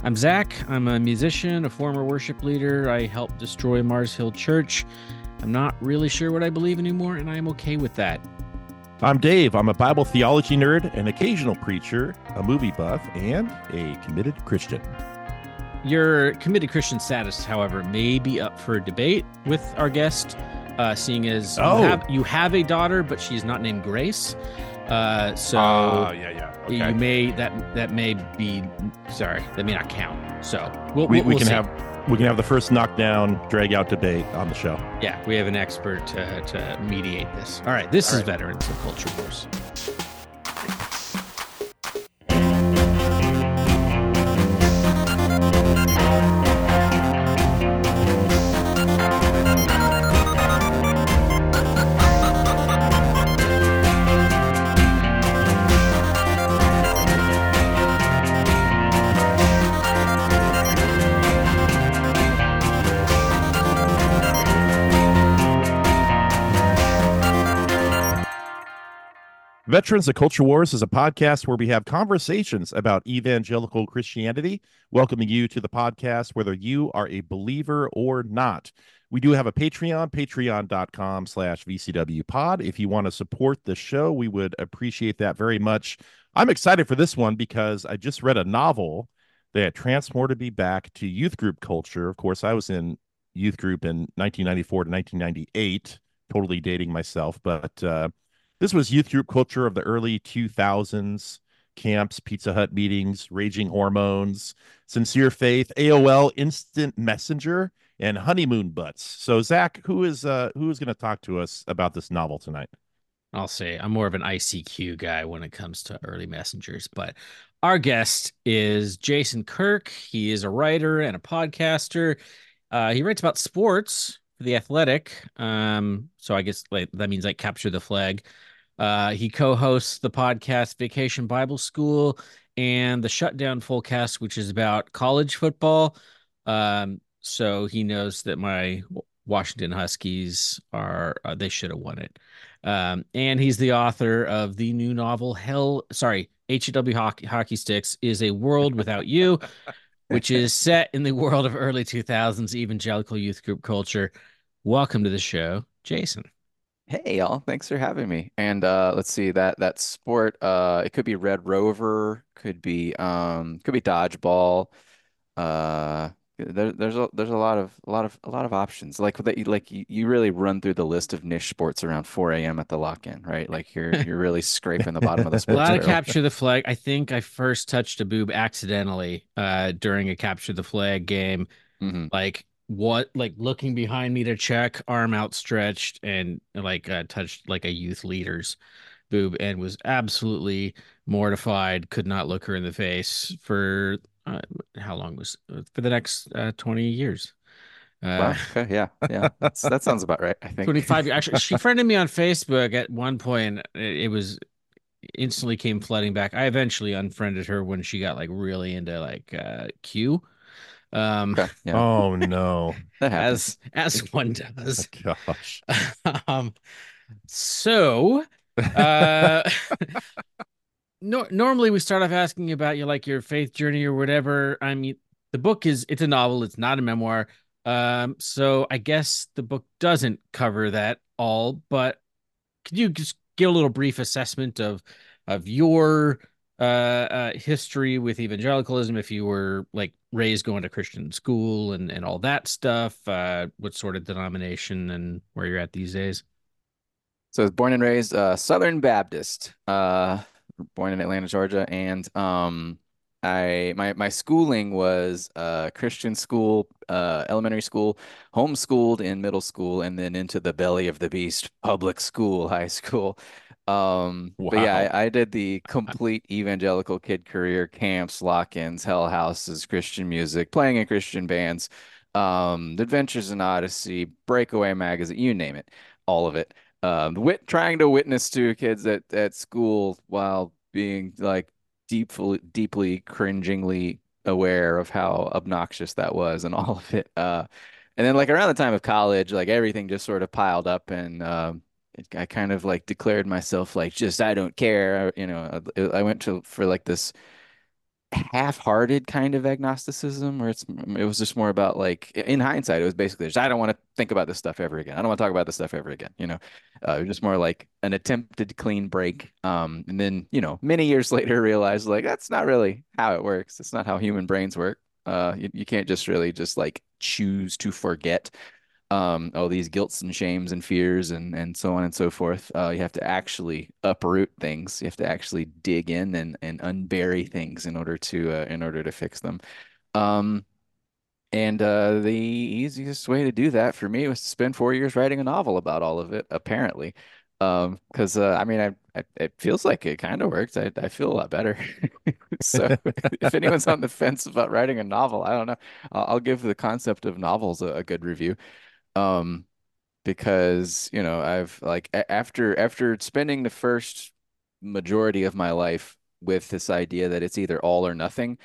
I'm Zach. I'm a musician, a former worship leader. I helped destroy Mars Hill Church. I'm not really sure what I believe anymore, and I am okay with that. I'm Dave. I'm a Bible theology nerd, an occasional preacher, a movie buff, and a committed Christian. Your committed Christian status, however, may be up for debate with our guest, seeing as you have a daughter, but she's not named Grace. Okay. You may that may be that may not count. So we can have the first knockdown drag out debate on the show. Yeah, we have an expert to mediate this. All right, this is Veterans of Culture Wars. Veterans of Culture Wars is a podcast where we have conversations about evangelical Christianity, welcoming you to the podcast whether you are a believer or not. We do have a Patreon, patreon.com/VCWpod. If you want to support the show, we would appreciate that very much. I'm excited for this one because I just read a novel that transported me back to youth group culture. Of course, I was in youth group in 1994 to 1998, totally dating myself, but this was youth group culture of the early 2000s, camps, Pizza Hut meetings, Raging Hormones, Sincere Faith, AOL Instant Messenger, and Honeymoon Butts. So, Zach, who is going to talk to us about this novel tonight? I'll say I'm more of an ICQ guy when it comes to early messengers, but our guest is Jason Kirk. He is a writer and a podcaster. He writes about sports for The Athletic. So I guess that means like Capture the Flag. He co-hosts the podcast Vacation Bible School and the Shutdown Fullcast, which is about college football. So he knows that my Washington Huskies they should have won it. And he's the author of the new novel HEW Hockey Sticks is a World Without You, which is set in the world of early 2000s evangelical youth group culture. Welcome to the show, Jason. Hey y'all, thanks for having me. And let's see that sport. It could be Red Rover, could be dodgeball. There's a lot of options. Like you really run through the list of niche sports around 4 a.m. at the lock-in, right? Like you're really scraping the bottom of the sports. A lot of Capture the Flag. I think I first touched a boob accidentally during a Capture the Flag game. Mm-hmm. Like looking behind me to check, arm outstretched, and touched like a youth leader's boob and was absolutely mortified, could not look her in the face for how long was for the next 20 years. Wow. Okay. Yeah. That sounds about right. I think 25 years. Actually, she friended me on Facebook at one point. It was instantly came flooding back. I eventually unfriended her when she got like really into Q. Okay, yeah. Oh no. That happens. As one does. Oh, gosh. So normally we start off asking about your faith journey or whatever. I mean, the book it's a novel, it's not a memoir. So I guess the book doesn't cover that all, but could you just give a little brief assessment of your history with evangelicalism, if you were like raised going to Christian school and all that stuff, what sort of denomination and where you're at these days? So I was born and raised Southern Baptist, born in Atlanta, Georgia, and my schooling was Christian school, elementary school, homeschooled in middle school, and then into the belly of the beast, public school, high school. Wow. But yeah, I did the complete evangelical kid career, camps, lock-ins, hell houses, Christian music, playing in Christian bands, Adventures in Odyssey, Breakaway Magazine, you name it, all of it. Trying to witness to kids at school while being like deeply cringingly aware of how obnoxious that was and all of it. And then like around the time of college, like everything just sort of piled up and I kind of like declared myself like just I don't care. I went for like this half-hearted kind of agnosticism where it was just more about like in hindsight it was basically just I don't want to think about this stuff ever again. I don't want to talk about this stuff ever again, it was just more like an attempted clean break. And then, many years later realized like that's not really how it works. It's not how human brains work. You can't just really just like choose to forget all these guilts and shames and fears and so on and so forth. You have to actually uproot things. You have to actually dig in and unbury things in order to fix them. Um, and the easiest way to do that for me was to spend 4 years writing a novel about all of it, apparently. Because I mean, it feels like it kind of worked. I feel a lot better. So if anyone's on the fence about writing a novel, I don't know. I'll give the concept of novels a good review. Um, because I've like after spending the first majority of my life with this idea that it's either all or nothing.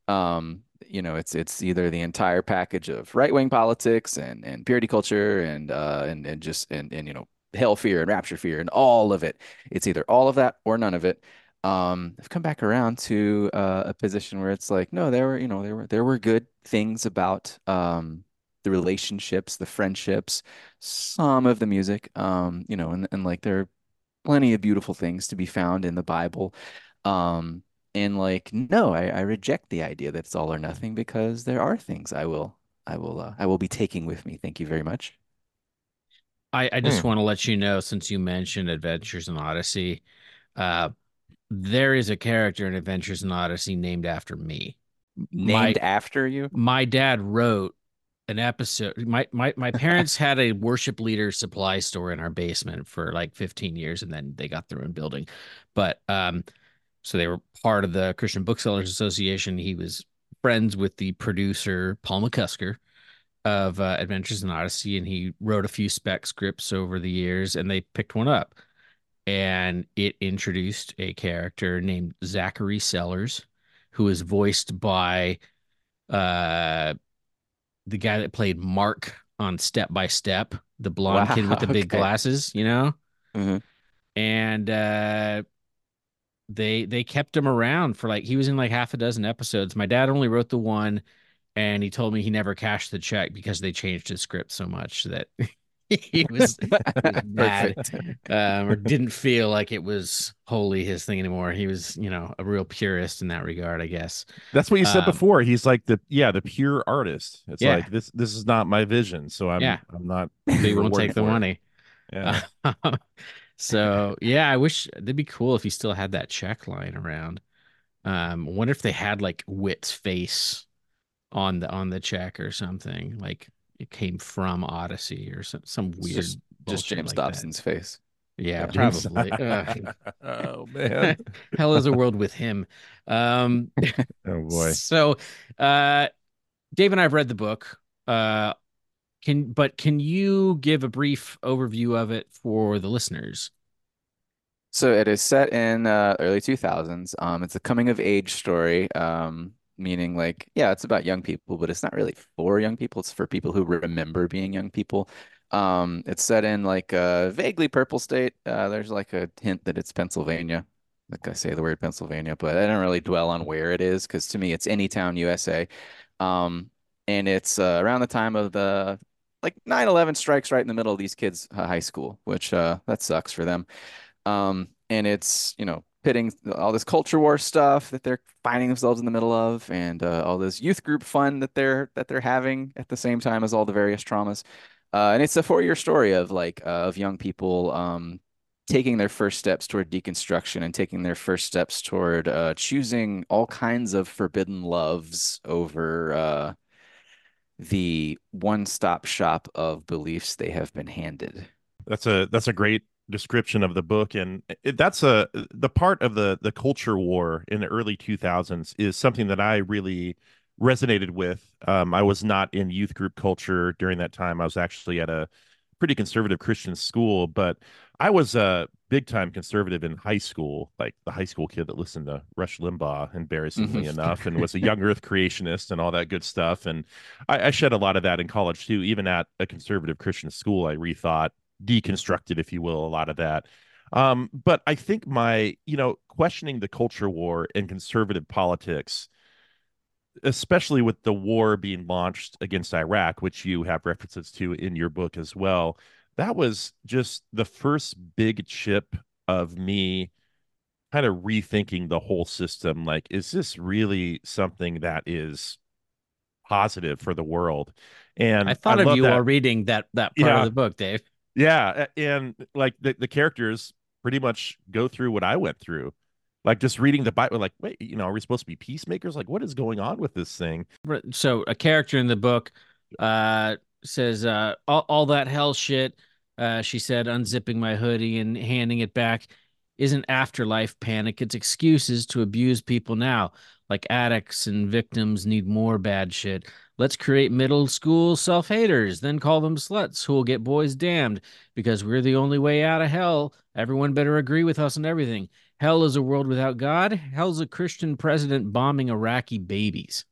It's either the entire package of right-wing politics and purity culture and just and hell fear and rapture fear and all of it. It's either all of that or none of it. I've come back around to a position where it's like, no, there were good things about the relationships, the friendships, some of the music, and like there are plenty of beautiful things to be found in the Bible. Um, and like, no, I reject the idea that it's all or nothing because there are things I will be taking with me. Thank you very much. I just Hmm. want to let you know, since you mentioned Adventures in Odyssey, uh, there is a character in Adventures in Odyssey named after me. Named My after you? my dad wrote an episode. My parents had a worship leader supply store in our basement for like 15 years, and then they got their own building. But so they were part of the Christian Booksellers Association. He was friends with the producer Paul McCusker of Adventures in Odyssey, and he wrote a few spec scripts over the years, and they picked one up, and it introduced a character named Zachary Sellers, who is voiced by uh, the guy that played Mark on Step by Step, the blonde kid with Wow. the big Okay. glasses, Mhm. and they kept him around for like he was in like half a dozen episodes. My dad only wrote the one, and he told me he never cashed the check because they changed his script so much that he was mad, Perfect. or didn't feel like it was wholly his thing anymore. He was, a real purist in that regard, I guess. That's what you said Um, before. He's like the pure artist. It's yeah, like this is not my vision, so yeah. I'm not So being you won't rewarded take the for it. money. Yeah. So yeah, I wish that'd be cool if he still had that check lying around. I wonder if they had like Wit's face on the check or something, like it came from Odyssey or some It's weird just bullshit James like that. Dobson's face. Yeah, James. probably. Ugh. Oh man. Hell is a world with him. Um, Oh boy. so Dave and I have read the book. Uh, can you give a brief overview of it for the listeners? So it is set in early 2000s. It's a coming of age story, meaning like, yeah, it's about young people, but it's not really for young people. It's for people who remember being young people. It's set in like a vaguely purple state. There's like a hint that it's Pennsylvania. Like I say the word Pennsylvania, but I don't really dwell on where it is because to me it's any town, USA. Um, and it's around the time of the like 9/11 strikes right in the middle of these kids' high school, which that sucks for them. And it's, pitting all this culture war stuff that they're finding themselves in the middle of and all this youth group fun that they're having at the same time as all the various traumas. And it's a 4 year story of like of young people taking their first steps toward deconstruction and taking their first steps toward choosing all kinds of forbidden loves over the one-stop shop of beliefs they have been handed. That's a great description of the book, and that's the part of the culture war in the early 2000s is something that I really resonated with. I was not in youth group culture during that time. I was actually at a pretty conservative Christian school, but I was a big time conservative in high school, like the high school kid that listened to Rush Limbaugh, embarrassingly Mhm. enough, and was a young Earth creationist and all that good stuff. And I shed a lot of that in college too. Even at a conservative Christian school, I rethought, deconstructed, if you will, a lot of that. But I think my, questioning the culture war and conservative politics especially with the war being launched against Iraq, which you have references to in your book as well. That was just the first big chip of me kind of rethinking the whole system. Like, is this really something that is positive for the world? I And I thought of love you while that. reading that part of Yeah, the book, Dave. yeah, and like the characters pretty much go through what I went through. Like just reading the Bible, like, wait, are we supposed to be peacemakers? Like, what is going on with this thing? So a character in the book says all that hell shit she said, unzipping my hoodie and handing it back, isn't afterlife panic. It's excuses to abuse people now. Like addicts and victims need more bad shit. Let's create middle school self-haters, then call them sluts who will get boys damned because we're the only way out of hell. Everyone better agree with us on everything. Hell is a world without God. Hell's a Christian president bombing Iraqi babies.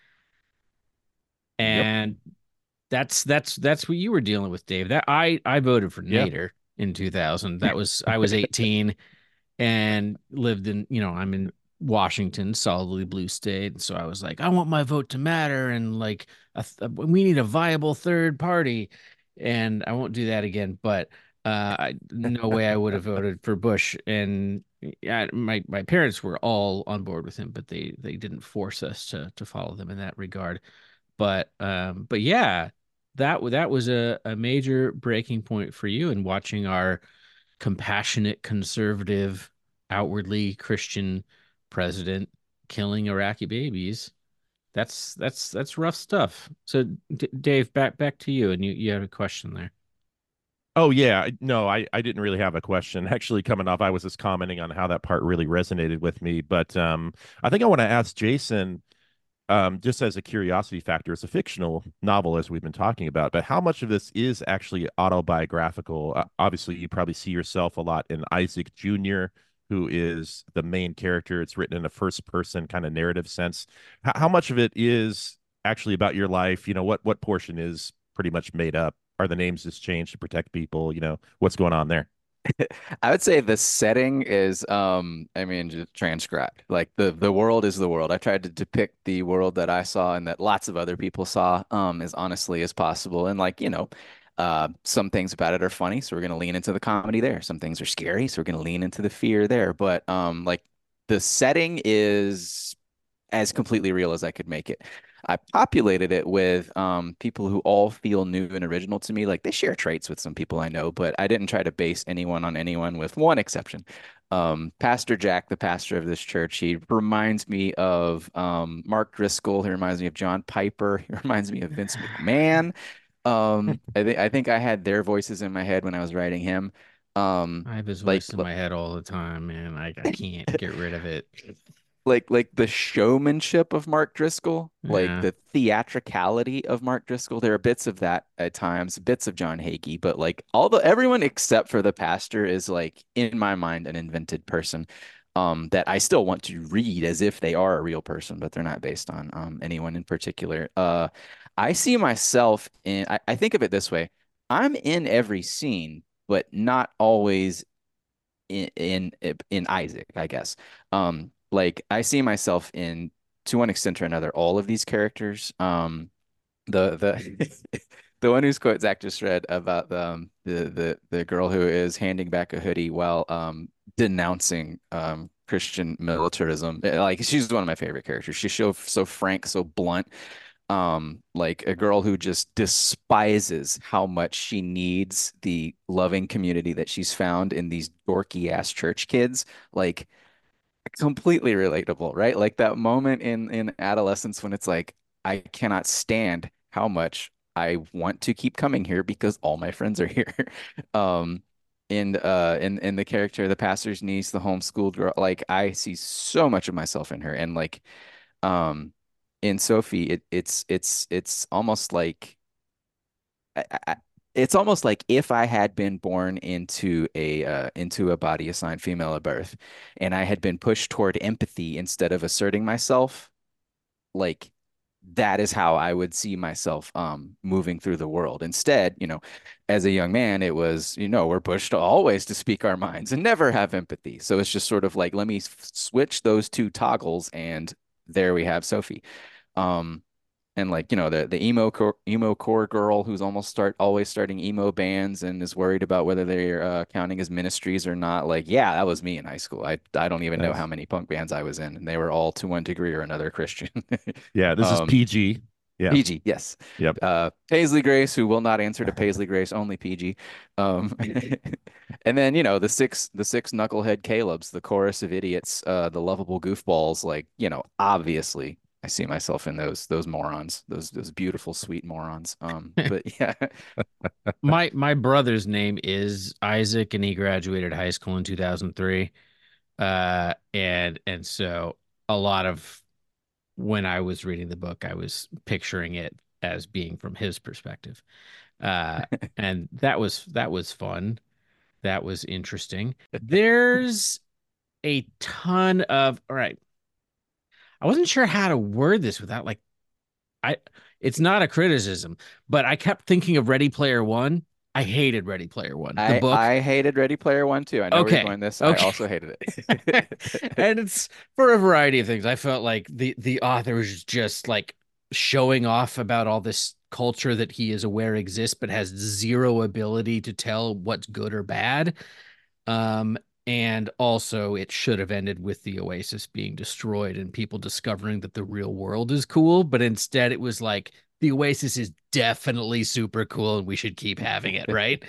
Yep. And that's what you were dealing with, Dave. That I voted for Yeah. Nader in 2000. That was I was 18 and lived in, I'm in Washington, solidly blue state. So I was like, I want my vote to matter, and like we need a viable third party, and I won't do that again. But no way I would have voted for Bush. And yeah, my parents were all on board with him, but they didn't force us to follow them in that regard. But yeah, that was a major breaking point for you in watching our compassionate, conservative, outwardly Christian president killing Iraqi babies. That's rough stuff. So Dave, back to you, and you had a question there. Oh yeah, no, I didn't really have a question. Actually, coming off, I was just commenting on how that part really resonated with me. But I think I want to ask Jason, just as a curiosity factor, it's a fictional novel, as we've been talking about, but how much of this is actually autobiographical? Obviously, you probably see yourself a lot in Isaac Jr., who is the main character. It's written in a first person kind of narrative sense. How much of it is actually about your life? What portion is pretty much made up? Are the names just changed to protect people? What's going on there? I would say the setting is, I mean, just transcribed. Like the world is the world. I tried to depict the world that I saw and that lots of other people saw, as honestly as possible. And like, some things about it are funny, so we're gonna lean into the comedy there. Some things are scary, so we're gonna lean into the fear there. But like the setting is as completely real as I could make it. I populated it with people who all feel new and original to me. Like they share traits with some people I know, but I didn't try to base anyone on anyone with one exception. Pastor Jack, the pastor of this church, he reminds me of Mark Driscoll. He reminds me of John Piper. He reminds me of Vince McMahon. I think I had their voices in my head when I was writing him. I have his Like voice in my head all the time, man. I can't get rid of it. like the showmanship of Mark Driscoll, like Yeah. the theatricality of Mark Driscoll. There are bits of that at times, bits of John Hagee, but like everyone except for the pastor is like in my mind an invented person that I still want to read as if they are a real person, but they're not based on anyone in particular. I see myself in I think of it this way. I'm in every scene, but not always in Isaac, I guess. Like I see myself in to one extent or another all of these characters. The the one whose quote Zach just read about the girl who is handing back a hoodie while denouncing Christian militarism. Like she's one of my favorite characters. She's so frank, so blunt, like a girl who just despises how much she needs the loving community that she's found in these dorky ass church kids. Like completely relatable, right? Like that moment in adolescence when it's like I cannot stand how much I want to keep coming here because all my friends are here. um and the character, the pastor's niece, the homeschooled girl, like I see so much of myself in her. And like um in Sophie, it's almost like I, it's almost like if I had been born into a body assigned female at birth, and I had been pushed toward empathy instead of asserting myself, like that is how I would see myself moving through the world. Instead, as a young man, it was, we're pushed always to speak our minds and never have empathy. So it's just sort of like, let me switch those two toggles, and there we have Sophie. And like, the emo core girl who's always starting emo bands and is worried about whether they're counting as ministries or not. Like, yeah, that was me in high school. I don't even know how Nice. many punk bands I was in, and they were all to one degree or another Christian. Yeah, this is Um, PG. Yeah. PG, yes. Yep. Paisley Grace, who will not answer to Paisley Grace, only PG. Um, and then, the six knucklehead Calebs, the chorus of idiots, the lovable goofballs, like, obviously I see myself in those morons, those beautiful, sweet morons. But yeah. My brother's name is Isaac, and he graduated high school in 2003. And so a lot of when I was reading the book, I was picturing it as being from his perspective. Uh, and that was fun. That was interesting. There's a ton of, all right. I wasn't sure how to word this without like I it's not a criticism, but I kept thinking of Ready Player One. I hated Ready Player One, the book. I hated Ready Player One too. I know where you're Okay. going this. I Okay. also hated it. And it's for a variety of things. I felt like the author was just like showing off about all this culture that he is aware exists, but has zero ability to tell what's good or bad. Um, and also it should have ended with the Oasis being destroyed and people discovering that the real world is cool, but instead it was like the Oasis is definitely super cool and we should keep having it, right?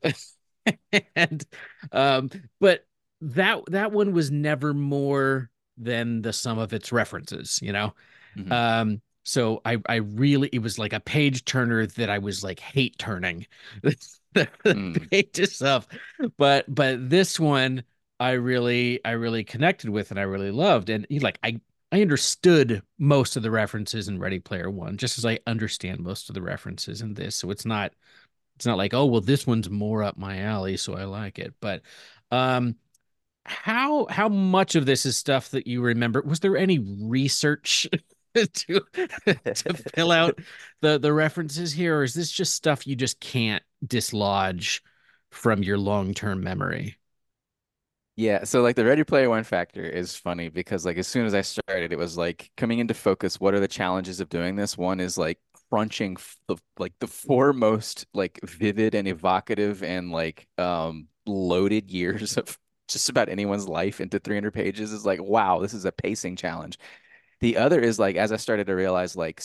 And um, but that one was never more than the sum of its references, you know? Mhm. So I really it was like a page turner that I was like hate turning the Mm. page itself. But this one I really connected with and I really loved. And like I understood most of the references in Ready Player One, just as I understand most of the references in this. So it's not like, oh well, this one's more up my alley, so I like it. But um how much of this is stuff that you remember? Was there any research to to fill out the references here, or is this just stuff you just can't dislodge from your long-term memory? Yeah, so like the Ready Player One factor is funny because like as soon as I started, it was like coming into focus. What are the challenges of doing this? One is like crunching the four most like vivid and evocative and like loaded years of just about anyone's life into 300 pages is like, wow, this is a pacing challenge. The other is like as I started to realize like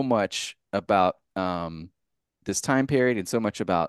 this time period and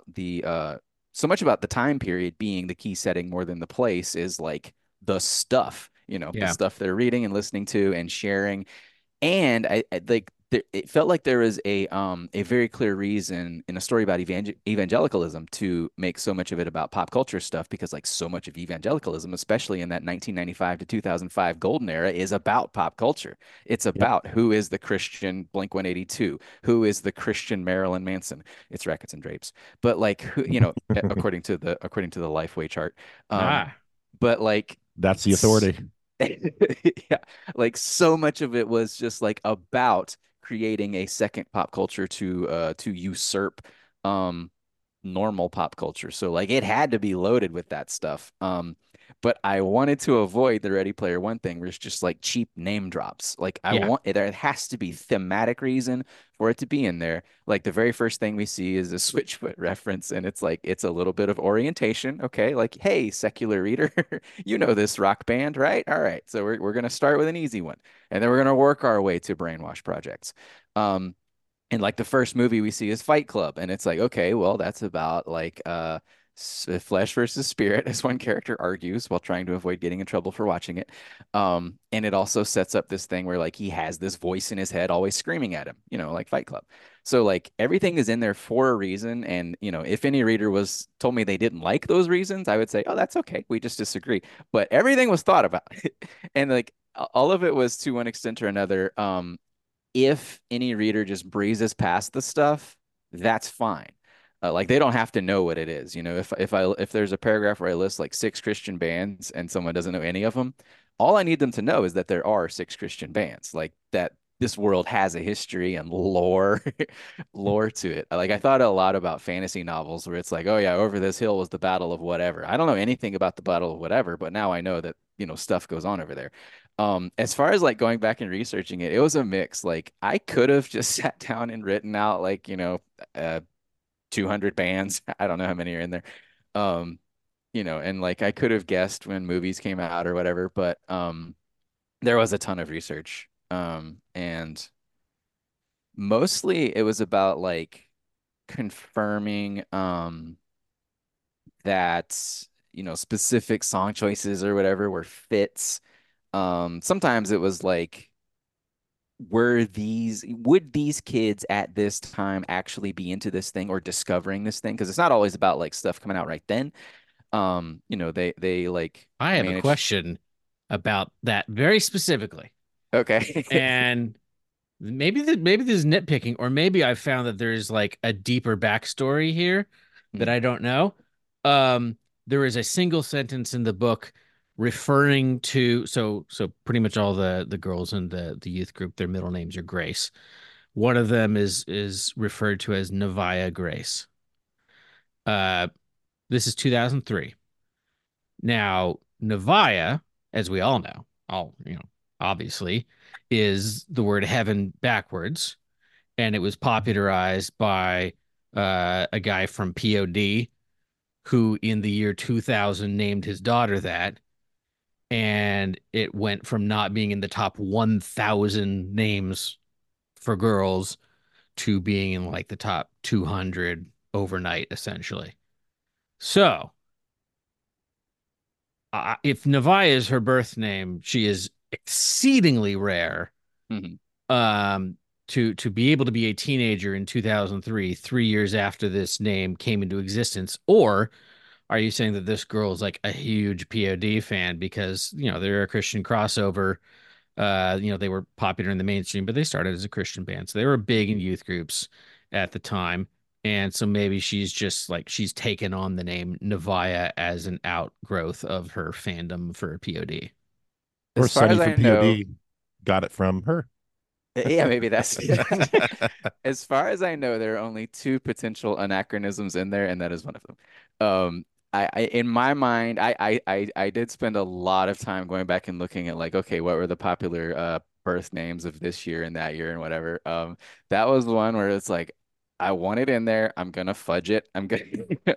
so much about the time period being the key setting more than the place is like the stuff, the Yeah, stuff they're reading and listening to and sharing. And I like it felt like there was a very clear reason in a story about evangelicalism to make so much of it about pop culture stuff because like so much of evangelicalism, especially in that 1995 to 2005 golden era, is about pop culture. It's Yep. about who is the Christian Blink 182, who is the Christian Marilyn Manson. It's Rackets and Drapes, but like who, according to the Lifeway chart. Um, ah, but like That's the authority. yeah, like so much of it was just like about creating a second pop culture to usurp um normal pop culture. So like it had to be loaded with that stuff. But I wanted to avoid the Ready Player One thing where it's just like cheap name drops. Like yeah, there has to be thematic reason for it to be in there. Like the very first thing we see is a Switchfoot reference, and it's like it's a little bit of orientation. Okay, like hey, secular reader, you know this rock band, right? All right, so we're gonna start with an easy one, and then we're gonna work our way to brainwash projects. Um, and like the first movie we see is Fight Club, and it's like, okay, well, that's about like flesh versus spirit, as one character argues while trying to avoid getting in trouble for watching it. And it also sets up this thing where like he has this voice in his head always screaming at him, like Fight Club. So like everything is in there for a reason, and if any reader was told me they didn't like those reasons, I would say, oh, that's okay, we just disagree. But everything was thought about, and like all of it was to one extent or another. If any reader just breezes past the stuff, that's fine. Like they don't have to know what it is. If there's a paragraph where I list like six Christian bands and someone doesn't know any of them, all I need them to know is that there are six Christian bands. Like that this world has a history and lore lore to it. Like I thought a lot about fantasy novels where it's like, oh yeah, over this hill was the battle of whatever. I don't know anything about the battle of whatever, but now I know that, stuff goes on over there. As far as like going back and researching it, it was a mix. Like I could have just sat down and written out like, 200 bands. I don't know how many are in there. Um, and like I could have guessed when movies came out or whatever, but there was a ton of research. And mostly it was about like confirming that, specific song choices or whatever were fits. Sometimes it was like, would these kids at this time actually be into this thing or discovering this thing? Because it's not always about like stuff coming out right then. They like I have a manage. question about that very specifically. Okay. And maybe this is nitpicking, or maybe I've found that there's like a deeper backstory here that Hmm. I don't know. Um, there is a single sentence in the book referring to so pretty much all the girls in the youth group, their middle names are Grace. One of them is referred to as Nevaeh Grace. Uh, this is 2003. Now, Nevaeh, as we all know, obviously, is the word heaven backwards, and it was popularized by a guy from POD who, in the year 2000, named his daughter that, and it went from not being in the top 1,000 names for girls to being in like the top 200 overnight, essentially. So, if Nevaeh is her birth name, she is exceedingly rare. Hmm. Um, to be able to be a teenager in 2003, 3 years after this name came into existence, or are you saying that this girl is like a huge POD fan because they're a Christian crossover? They were popular in the mainstream, but they started as a Christian band, so they were big in youth groups at the time. And so maybe she's just like she's taken on the name Nevaeh as an outgrowth of her fandom for POD. Or As far Sonny as from I know, POD got it from her. yeah, maybe that's as far as I know, there are only two potential anachronisms in there, and that is one of them. In my mind, I did spend a lot of time going back and looking at like, okay, what were the popular birth names of this year and that year and whatever. That was the one where it's like, I want it in there. I'm gonna fudge it. I'm gonna,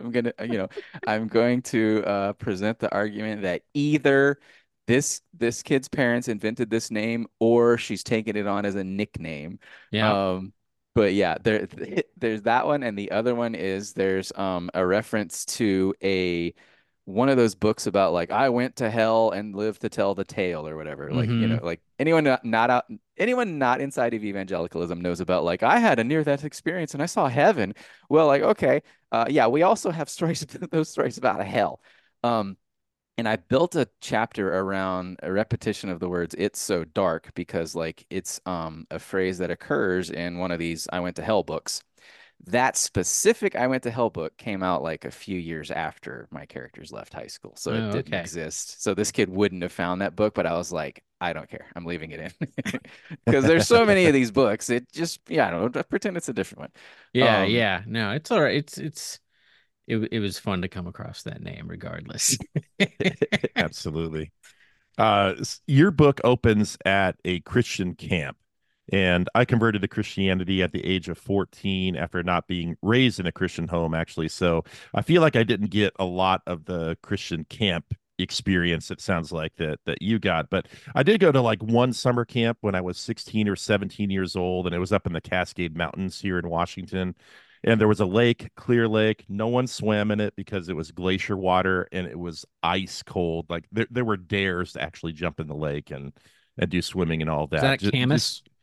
I'm going to present the argument that either this kid's parents invented this name or she's taken it on as a nickname. Yeah. Um, but yeah, there's that one, and the other one is there's a reference to a one of those books about like I went to hell and lived to tell the tale or whatever. Like, Mm-hmm. like anyone not inside of evangelicalism knows about like I had a near death experience and I saw heaven. Well, like okay, yeah, we also have stories those stories about hell. Um, and I built a chapter around a repetition of the words "it's so dark" because like it's a phrase that occurs in one of these I went to hell books. That specific I went to hell book came out like a few years after my characters left high school, so it Oh, didn't okay. exist. So this kid wouldn't have found that book, but I was like, I don't care. I'm leaving it in because there's so many of these books. It just yeah, I don't know. Pretend it's a different one. Yeah, yeah. No, it's all right. It was fun to come across that name regardless. Absolutely. Your book opens at a Christian camp, and I converted to Christianity at the age of 14 after not being raised in a Christian home, actually. So I feel like I didn't get a lot of the Christian camp experience. It sounds like that you got, but I did go to like one summer camp when I was 16 or 17 years old, and it was up in the Cascade Mountains here in Washington. And there was a lake, clear lake. No one swam in it because it was glacier water and it was ice cold. Like there were dares to actually jump in the lake and do swimming and all Was that that. at Just Camas?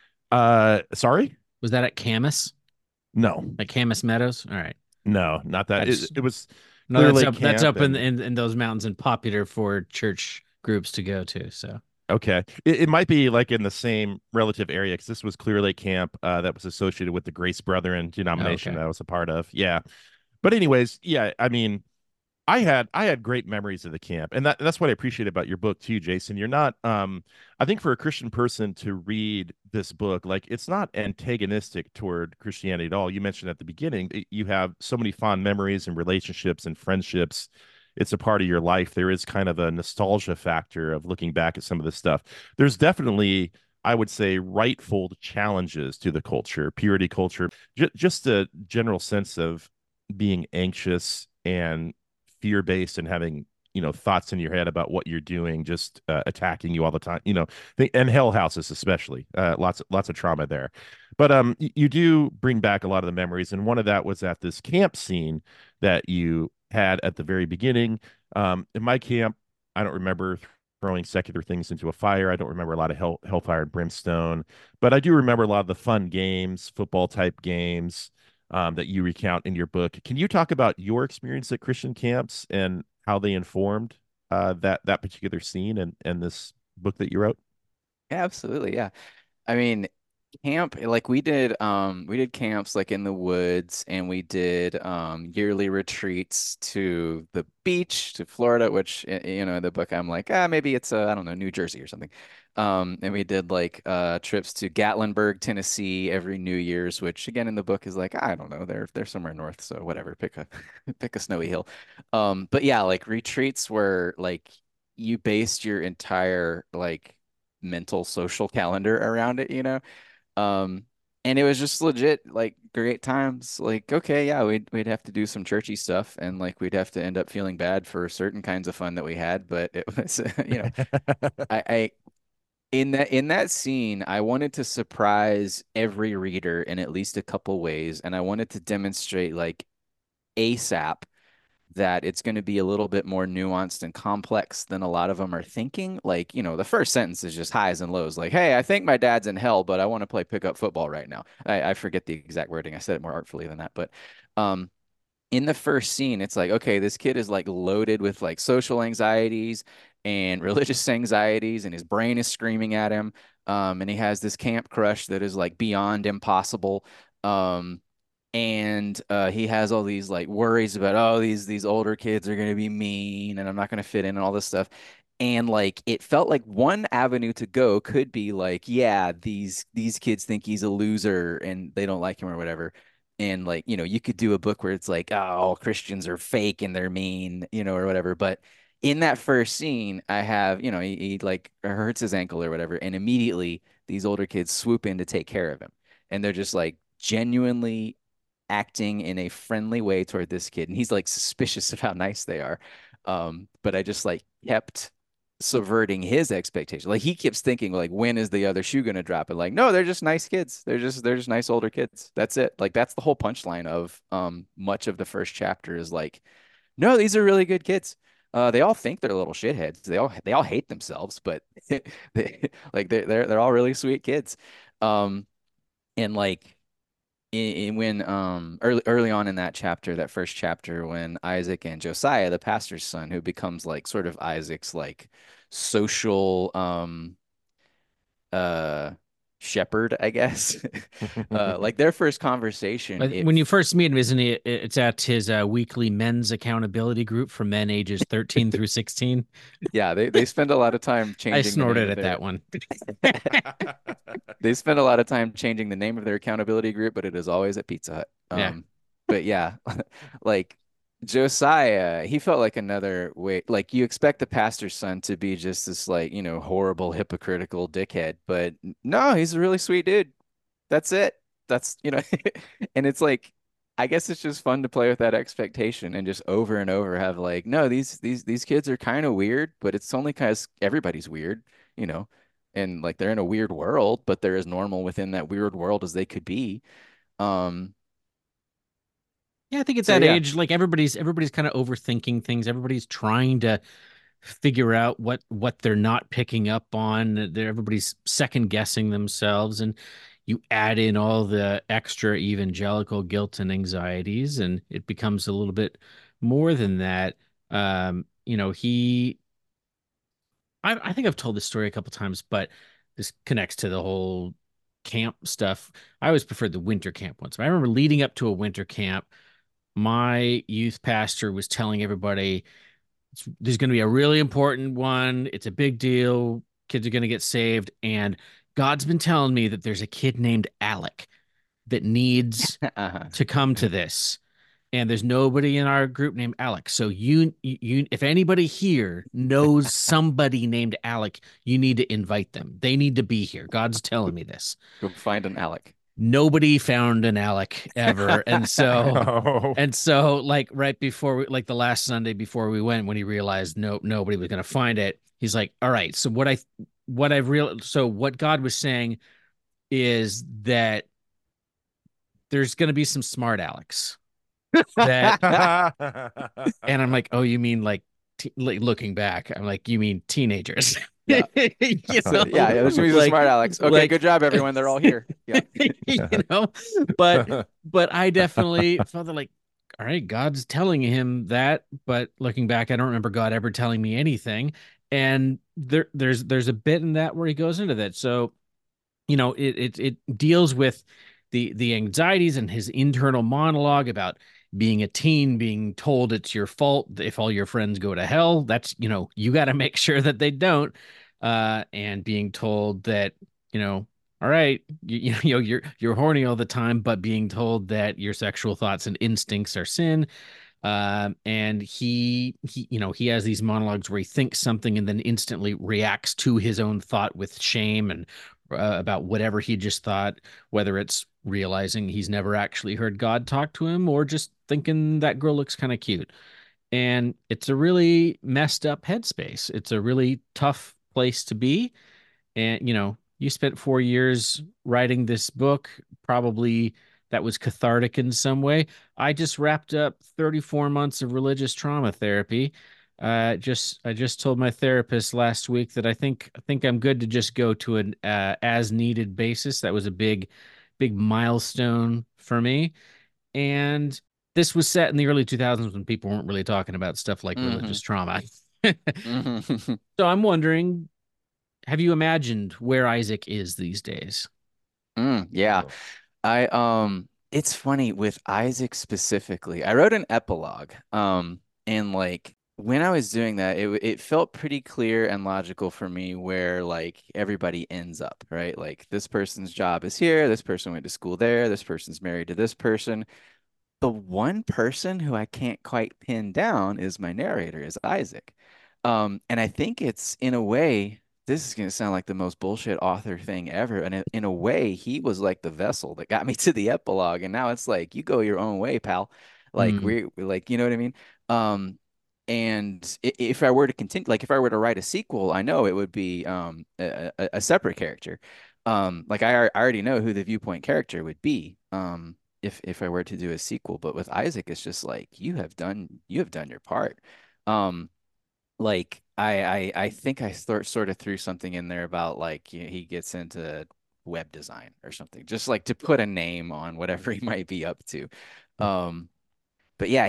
sorry? Was that at Camas? No. Like Camas Meadows? All right. No, not that. It, That's it was no, Clear that's Lake up that's Camp up and in those mountains and popular for church groups to go to. So, okay. It might be like in the same relative area because this was Clear Lake Camp that was associated with the Grace Brethren oh, denomination okay. that I was a part of. Yeah. But anyways, yeah, I mean, I had great memories of the camp. And that's what I appreciate about your book too, Jason. You're not I think for a Christian person to read this book, like it's not antagonistic toward Christianity at all. You mentioned at the beginning that you have so many fond memories and relationships and friendships it's a part of your life, there is kind of a nostalgia factor of looking back at some of this stuff. There's definitely, I would say, rightful challenges to the culture, purity culture, just a general sense of being anxious and fear based and having thoughts in your head about what you're doing, just attacking you all the time, and hell houses especially, lots of trauma there. But you do bring back a lot of the memories, and one of that was at this camp scene that you had at the very beginning. In my camp, I don't remember throwing secular things into a fire. I don't remember a lot of hellfire and brimstone, but I do remember a lot of the fun games, football type games, that you recount in your book. Can you talk about your experience at Christian camps and how they informed that particular scene and this book that you wrote? Yeah, absolutely. Yeah. I mean, camp, like we did camps like in the woods, and we did yearly retreats to the beach, to Florida, which in the book I'm like, maybe it's I don't know, New Jersey or something. And we did like trips to Gatlinburg, Tennessee every New Year's, which again in the book is like, I don't know, they're somewhere north, so whatever, pick a pick a snowy hill. But yeah, like retreats where like you based your entire like mental social calendar around it. Um, and it was just legit like great times. Like, okay, yeah, we'd have to do some churchy stuff, and like we'd have to end up feeling bad for certain kinds of fun that we had, but it was I in that scene, I wanted to surprise every reader in at least a couple ways, and I wanted to demonstrate like ASAP that it's going to be a little bit more nuanced and complex than a lot of them are thinking. Like, the first sentence is just highs and lows. Like, hey, I think my dad's in hell, but I want to play pickup football right now. I forget the exact wording. I said it more artfully than that. But um, in the first scene, it's like, okay, this kid is like loaded with like social anxieties and religious anxieties, and his brain is screaming at him. And he has this camp crush that is like beyond impossible. Um, and he has all these like worries about, oh, these older kids are going to be mean and I'm not going to fit in and all this stuff. And like it felt like one avenue to go could be like, yeah, these kids think he's a loser and they don't like him or whatever. And like, you could do a book where it's like, oh, Christians are fake and they're mean, or whatever. But in that first scene, I have, he like hurts his ankle or whatever, and immediately these older kids swoop in to take care of him. And they're just like genuinely acting in a friendly way toward this kid, and he's like suspicious of how nice they are. But I just like kept subverting his expectation. Like he keeps thinking like, when is the other shoe gonna drop? And like, no, they're just nice kids. They're just nice older kids. That's it. Like that's the whole punchline of much of the first chapter is like, no, these are really good kids. They all think they're little shitheads. They all hate themselves, but they're all really sweet kids. And like when early on in that chapter, that first chapter, when Isaac and Josiah, the pastor's son, who becomes like sort of Isaac's like social uh shepherd, I guess. Like their first conversation, But when you first meet him, isn't he? It's at his weekly men's accountability group for men ages 13 through 16. yeah, they spend a lot of time I changing the name snorted of at their that one. they spend a lot of time changing the name of their accountability group, but it is always at Pizza Hut. Yeah. But yeah, like Josiah, he felt like another way. Like you expect the pastor's son to be just this like, horrible, hypocritical dickhead, but no, he's a really sweet dude. That's it. That's. And it's like, I guess it's just fun to play with that expectation and just over and over have like, no, these kids are kind of weird, but it's only because everybody's weird, you know, and like they're in a weird world, but they're as normal within that weird world as they could be. Um, Yeah, I think at so that yeah, age, like everybody's kind of overthinking things. Everybody's trying to figure out what they're not picking up on. Everybody's second guessing themselves, and you add in all the extra evangelical guilt and anxieties, and it becomes a little bit more than that. He I think I've told this story a couple times, but this connects to the whole camp stuff. I always preferred the winter camp ones. I remember leading up to a winter camp, my youth pastor was telling everybody there's going to be a really important one. It's a big deal. Kids are going to get saved. And God's been telling me that there's a kid named Alec that needs uh-huh. to come to this. and there's nobody in our group named Alec. So if anybody here knows somebody named Alec, you need to invite them. They need to be here. God's telling me this. Go find an Alec. Nobody found an Alec ever. And so Oh. like right before like the last Sunday before we went, when he realized nobody was going to find it, he's like, all right, so what God was saying is that there's going to be some smart Alex that, and I'm like, oh, you mean like, looking back, I'm like, you mean teenagers? Yeah. You So know, yeah, there's gonna be some smart Alex. Okay, good job, everyone. They're all here. Yeah. you know, but I definitely felt that, like, all right, God's telling him that, but looking back, I don't remember God ever telling me anything. And there's a bit in that where he goes into that. So, it deals with the anxieties and his internal monologue about being a teen, being told it's your fault if all your friends go to hell. That's, you got to make sure that they don't. And being told that, all right, you're horny all the time, but being told that your sexual thoughts and instincts are sin. And he has these monologues where he thinks something and then instantly reacts to his own thought with shame and about whatever he just thought, whether it's realizing he's never actually heard God talk to him or just thinking that girl looks kind of cute. And it's a really messed up headspace. It's a really tough place to be. And, you spent 4 years writing this book, probably that was cathartic in some way. I just wrapped up 34 months of religious trauma therapy. I just told my therapist last week that I think I'm good to just go to an as needed basis. That was a big milestone for me. And this was set in the early 2000s when people weren't really talking about stuff like Hmm. religious trauma. Hmm. So I'm wondering, have you imagined where Isaac is these days? Yeah. It's funny with Isaac specifically. I wrote an epilogue. And like when I was doing that, it felt pretty clear and logical for me where like everybody ends up, right? Like this person's job is here, this person went to school there, this person's married to this person. The one person who I can't quite pin down is my narrator, is Isaac. And I think it's in a way, this is going to sound like the most bullshit author thing ever. And in a way, he was like the vessel that got me to the epilogue. And now it's like, you go your own way, pal. Like Hmm. we're like, you know what I mean? And if I were to continue, like if I were to write a sequel, I know it would be a separate character. Like I already know who the viewpoint character would be. If I were to do a sequel, but with Isaac, it's just like you have done your part. Um, like I think I sort of threw something in there about like he gets into web design or something, just like to put a name on whatever he might be up to. Um, but yeah,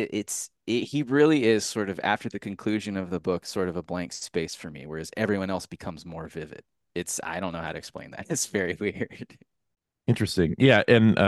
he really is sort of after the conclusion of the book, sort of a blank space for me, whereas everyone else becomes more vivid. I don't know how to explain that. It's very weird. Interesting. Yeah, and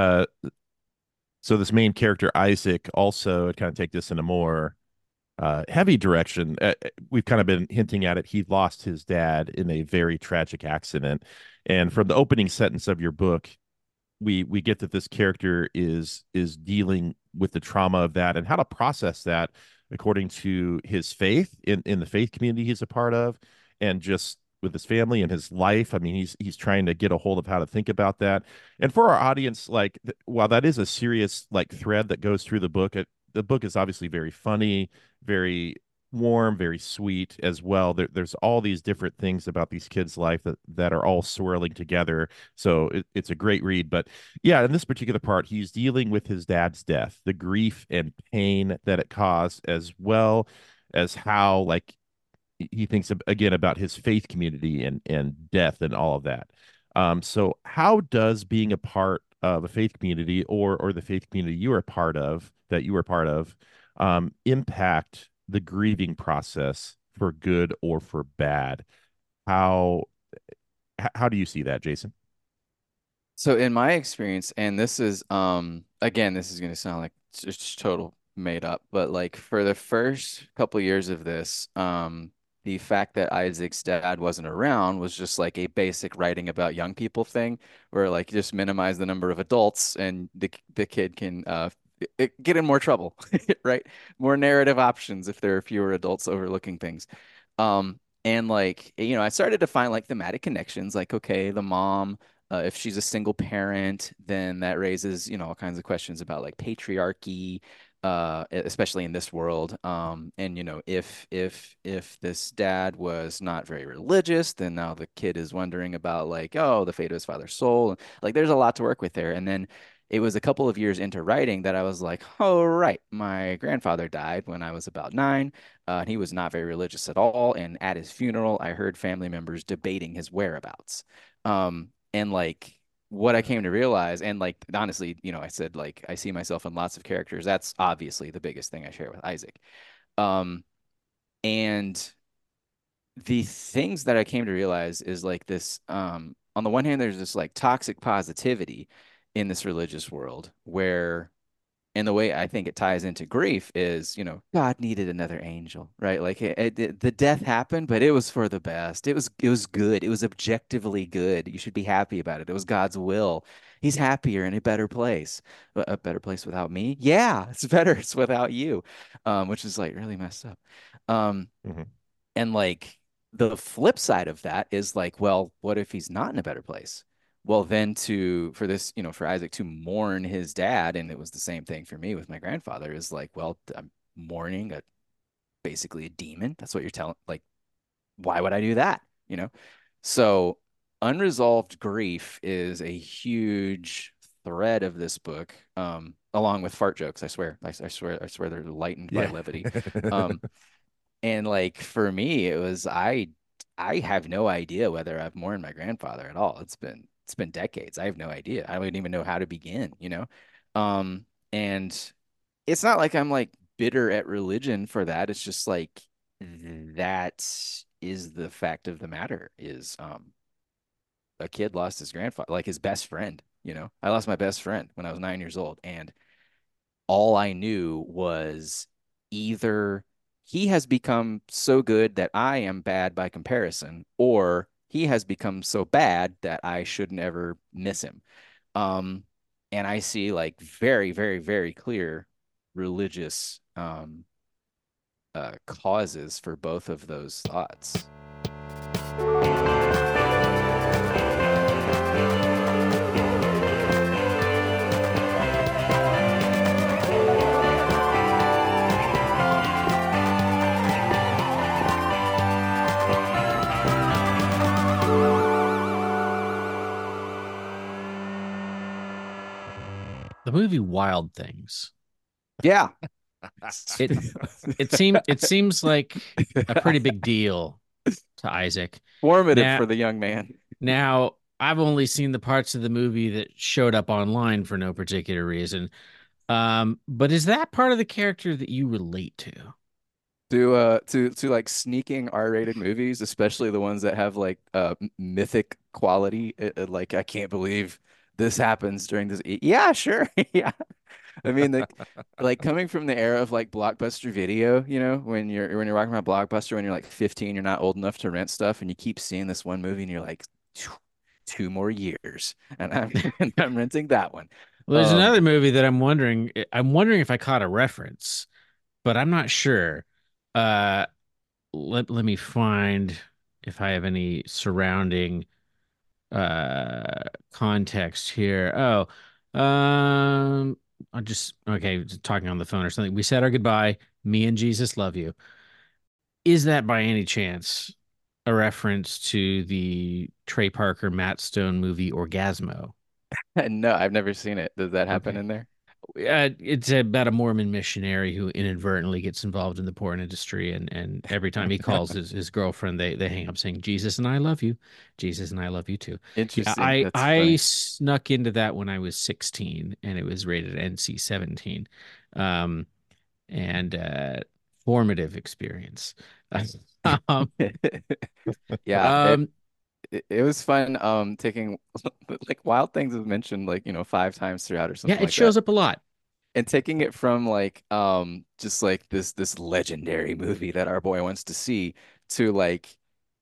so this main character Isaac also kind of take this in a more heavy direction. We've kind of been hinting at it. He lost his dad in a very tragic accident, and from the opening sentence of your book, we get that this character is dealing with the trauma of that and how to process that according to his faith in the faith community he's a part of, and just with his family and his life. I mean, he's trying to get a hold of how to think about that. And for our audience, like while that is a serious like thread that goes through the book is obviously very funny, very warm, very sweet as well. There's all these different things about these kids' life that are all swirling together. So it's a great read. But yeah, in this particular part, he's dealing with his dad's death, the grief and pain that it caused, as well as how like he thinks again about his faith community and death and all of that. So how does being a part of a faith community or the faith community you are a part of that you were part of impact the grieving process for good or for bad? How how do you see that, Jason? So in my experience, and this is again, this is going to sound like just total made up, but like for the first couple years of this, the fact that Isaac's dad wasn't around was just like a basic writing about young people thing, where like just minimize the number of adults and the kid can get in more trouble, right? More narrative options if there are fewer adults overlooking things. And like, I started to find like thematic connections, like, okay, the mom, if she's a single parent, then that raises, all kinds of questions about like patriarchy, especially in this world. And if this dad was not very religious, then now the kid is wondering about like, oh, the fate of his father's soul. Like, there's a lot to work with there. And then it was a couple of years into writing that I was like, oh, right, my grandfather died when I was about 9. And he was not very religious at all. And at his funeral, I heard family members debating his whereabouts. And like what I came to realize, and like honestly, I said like I see myself in lots of characters. That's obviously the biggest thing I share with Isaac. Um, and the things that I came to realize is like this, on the one hand, there's this like toxic positivity in this religious world where, and the way I think it ties into grief is, God needed another angel, right? Like the death happened, but it was for the best. It was good. It was objectively good. You should be happy about it. It was God's will. He's happier in a better place. A better place without me? Yeah, it's better. It's without you, which is like really messed up. Um, Mhm. and like the flip side of that is like, well, what if he's not in a better place? Well, then for this, for Isaac to mourn his dad, and it was the same thing for me with my grandfather, is like, well, I'm mourning basically a demon. That's what you're telling. Like, why would I do that? You know? So unresolved grief is a huge thread of this book, along with fart jokes. I swear they're lightened by Yeah. levity. Um, and like for me, it was I have no idea whether I've mourned my grandfather at all. It's been decades. I have no idea. I don't even know how to begin. And it's not like I'm like bitter at religion for that. It's just like that is the fact of the matter is a kid lost his grandfather, like his best friend. I lost my best friend when I was 9 years old, and all I knew was either he has become so good that I am bad by comparison, or he has become so bad that I should never miss him. Um, and I see like very, very, very clear religious causes for both of those thoughts. The movie Wild Things. Yeah. It it seems like a pretty big deal to Isaac. Formative Now for the young man. now I've only seen the parts of the movie that showed up online for no particular reason. But is that part of the character that you relate to? To like sneaking R-rated movies, especially the ones that have like mythic quality. Like I can't believe this happens during this. Yeah, sure. Yeah. I mean, like coming from the era of like Blockbuster Video, when you're walking around Blockbuster when you're like 15, you're not old enough to rent stuff, and you keep seeing this one movie, and you're like, two more years, and I'm and I'm renting that one. Well, there's another movie that I'm wondering if I caught a reference, but I'm not sure. Uh let me find if I have any surrounding context here. Oh, I just okay, talking on the phone or something. We said our goodbye. Me and Jesus love you. Is that by any chance a reference to the Trey Parker Matt Stone movie Orgasmo? No, I've never seen it. Does that happen Okay. in there? It's about a Mormon missionary who inadvertently gets involved in the porn industry, and every time he calls his girlfriend, they hang up saying, Jesus and I love you. Jesus and I love you too. Yeah, Interesting. I That's I funny. snuck into that when I was 16 and it was rated NC-17. Um and formative experience. Um, Yeah, it, um it it was fun taking like Wild Things was mentioned like 5 times throughout or yeah, something it like that. shows up a lot. And taking it from like just like this legendary movie that our boy wants to see to like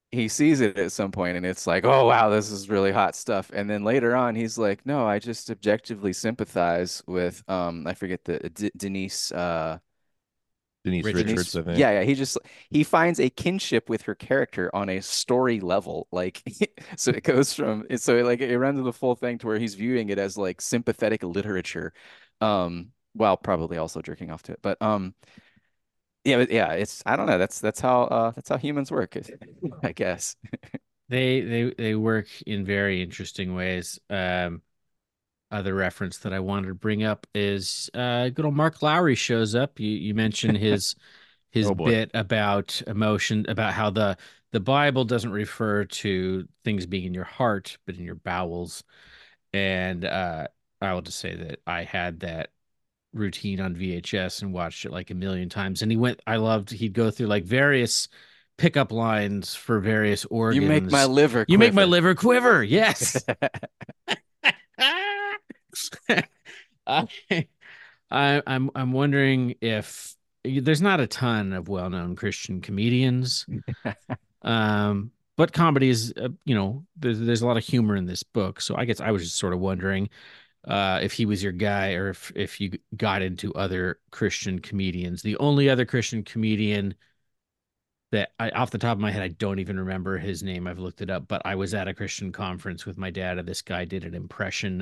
he sees it at some point and it's like, oh wow, this is really hot stuff. And then later on, he's like, no, I just objectively sympathize with I forget the Denise Denise Richards. Richards, I think. yeah, he finds a kinship with her character on a story level. Like so it goes from like it runs the full thing to where he's viewing it as like sympathetic literature. While probably also jerking off to it. But yeah, it's I don't know. That's how humans work, I guess. They work in very interesting ways. Other reference that I wanted to bring up is good old Mark Lowry shows up. You mentioned his Oh boy. bit about emotion, about how the Bible doesn't refer to things being in your heart, but in your bowels. And I will just say that I had that routine on VHS and watched it like a million times. And he'd go through like various pickup lines for various You make my organs. liver You make my quiver. liver quiver. Yes. I, I'm wondering if there's not a ton of well-known Christian comedians, but comedies, there's a lot of humor in this book. So I guess I was just sort of wondering if he was your guy or if you got into other Christian comedians. The only other Christian comedian that off the top of my head, I don't even remember his name. I've looked it up, but I was at a Christian conference with my dad, and this guy did an impression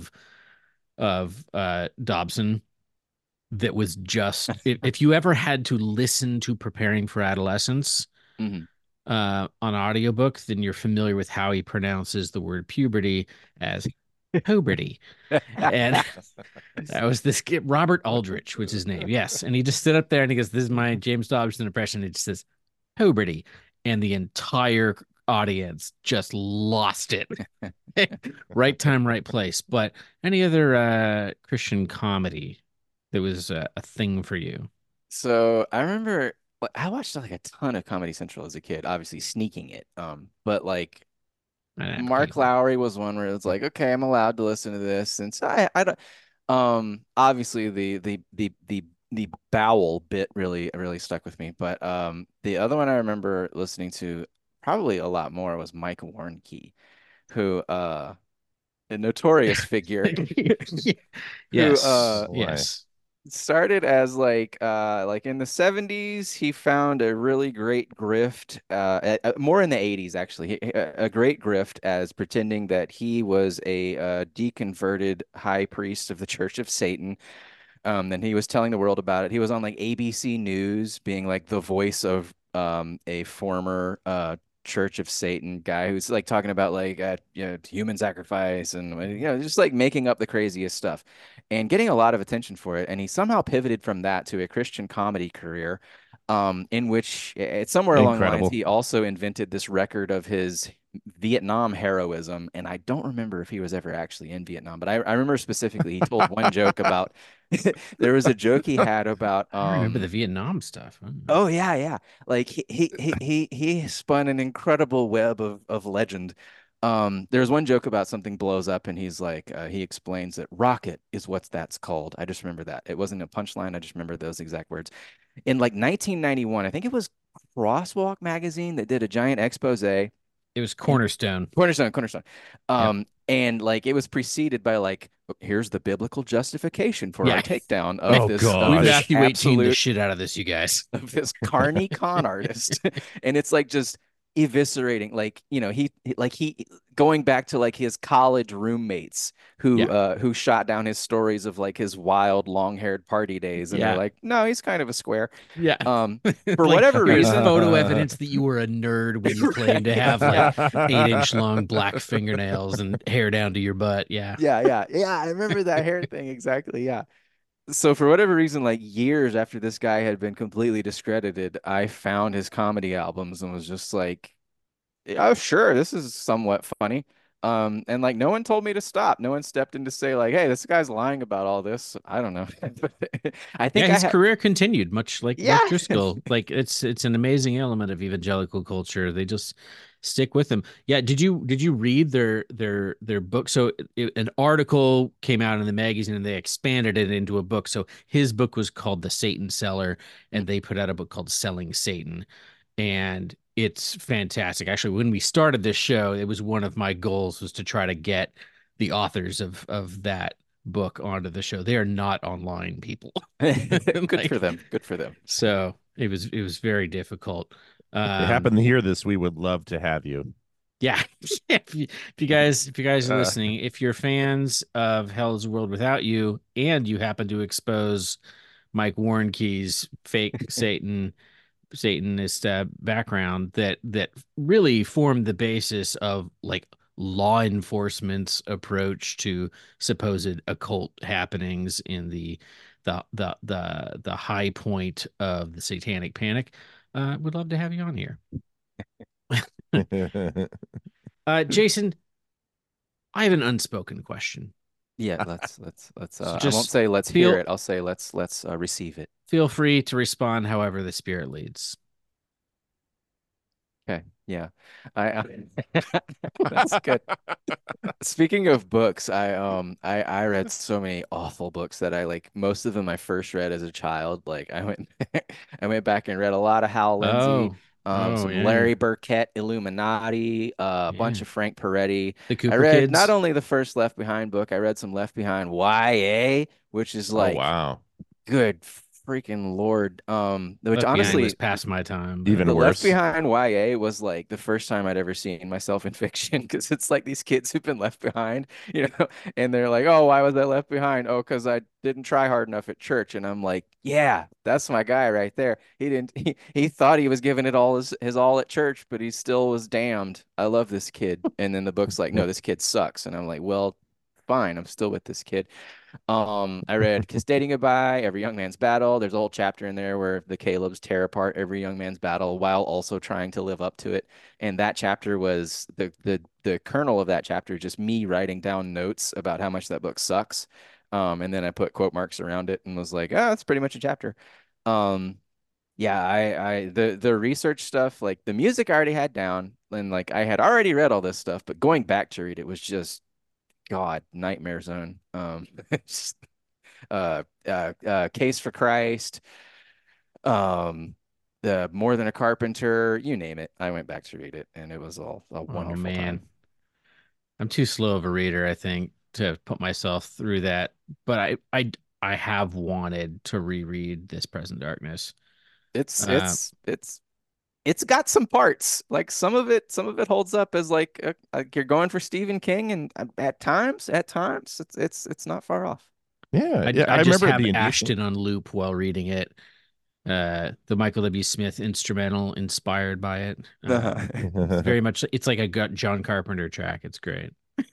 of Dobson that was just if you ever had to listen to Preparing for Adolescence Mhm. on audiobook, then you're familiar with how he pronounces the word puberty as puberty. And that was this kid, Robert Aldrich was his name. Yes. And he just stood up there and he goes, "This is my James Dobson impression." It just says puberty. And the entire audience just lost it. Right time, right place. But any other Christian comedy that was a thing for you? So I remember I watched like a ton of Comedy Central as a kid, obviously sneaking it. But like Mark Advocate. Lowry was one where it's like, okay, I'm allowed to listen to this. And so I don't obviously the bowel bit really stuck with me. But the other one I remember listening to probably a lot more was Mike Warnke, who a notorious figure who Yes. Boy. Yes. started as like in the 70s he found a really great grift more in the 80s actually a great grift as pretending that he was a deconverted high priest of the Church of Satan. Then he was telling the world about it. He was on like ABC News, being like the voice of a former Church of Satan guy who's like talking about like human sacrifice and just like making up the craziest stuff and getting a lot of attention for it. And he somehow pivoted from that to a Christian comedy career, in which it's somewhere along the lines Incredible. he also invented this record of his Vietnam heroism. And I don't remember if he was ever actually in Vietnam, but I remember specifically he told one joke about there was a joke he had about I remember the Vietnam stuff. oh yeah, yeah. Like he spun an incredible web of legend. There's one joke about something blows up and he's like he explains that rocket is what that's called. I just remember that. It wasn't a punchline. I just remember those exact words. In like 1991, I think it was Crosswalk magazine that did a giant expose. It was Cornerstone. Cornerstone. Yep. And like it was preceded by like, here's the biblical justification for our Yeah. takedown Oh, We gosh. this Matthew 18 the absolute shit out of this, you guys. of this carny con artist. And it's like just eviscerating, like, he going back to like his college roommates Yeah. who shot down his stories of like his wild long-haired party days, and they're Yeah. like, no, he's kind of a square. Yeah. Um, for Like, whatever here's reason, photo evidence that you were a nerd when you claimed to have like yeah. 8 inch long black fingernails and hair down to your butt. Yeah. Yeah. I remember that hair thing exactly. Yeah. So for whatever reason, like years after this guy had been completely discredited, I found his comedy albums and was just like, oh, sure, this is somewhat funny. And like no one told me to stop. No one stepped in to say like, hey, this guy's lying about all this. I don't know. I Yeah, think I his had, career continued, much like yeah. Mark Driscoll. Like it's an amazing element of evangelical culture. They just stick with them. Yeah, did you read their book? So an article came out in the magazine and they expanded it into a book. So his book was called The Satan Seller, and they put out a book called Selling Satan. And it's fantastic. Actually, when we started this show, it was one of my goals was to try to get the authors of that book onto the show. They are not online people. Good for Like, them. Good for them. so it was very difficult. If you Um, happen to hear this, we would love to have you. yeah, if you guys are Uh, listening, if you're fans of Hell's World Without You and you happen to expose Mike Warnke's fake Satanist background that really formed the basis of like law enforcement's approach to supposed occult happenings in the high point of the Satanic Panic. Would love to have you on here. Jason, I have an unspoken question. yeah, let's So I won't just say let's hear feel it. I'll say let's receive it. feel free to respond however the spirit leads. Okay. Yeah. I that's good. Speaking of books, I read so many awful books that I like most of them I first read as a child. Like I went I went back and read a lot of Hal Lindsey, Oh, oh some yeah, Larry Burkett, Illuminati, a bunch yeah. of Frank Peretti. The I Cooper read not kids. only the first Left Behind book, I read some Left Behind YA, which is Oh like wow. good freaking Lord. Which Left Behind was honestly past my time, but Even the Left worse. Behind YA was like the first time I'd ever seen myself in fiction because it's like these kids who've been left behind, and they're like, "Oh, why was I left behind? Oh, because I didn't try hard enough at church." And I'm like, "Yeah, that's my guy right there. He didn't. He thought he was giving it all his all at church, but he still was damned. I love this kid." And then the book's like, "No, this kid sucks." And I'm like, "Well, fine. I'm still with this kid." I read Kiss Dating Goodbye, Every Young Man's Battle. There's a whole chapter in there where the Calebs tear apart every young man's battle while also trying to live up to it. And that chapter was the kernel of that chapter, just me writing down notes about how much that book sucks. And then I put quote marks around it and was like, oh, that's pretty much a chapter. Um, yeah, the research stuff, like the music I already had down, and like I had already read all this stuff, but going back to read it was just God, nightmare zone. Just Case for Christ, um, the More Than a Carpenter, you name it. I went back to read it, and it was all a oh wonderful man, time. I'm too slow of a reader, I think, to put myself through that. But I have wanted to reread This Present Darkness. It's Uh, it's it's it's got some parts. Like some of it holds up as like you're going for Stephen King, and at times, it's not far off. Yeah, I yeah. I I just remember it have being decent. Ashton on loop while reading it. The Michael W. Smith instrumental inspired by it. It's very much it's like a John Carpenter track. It's great.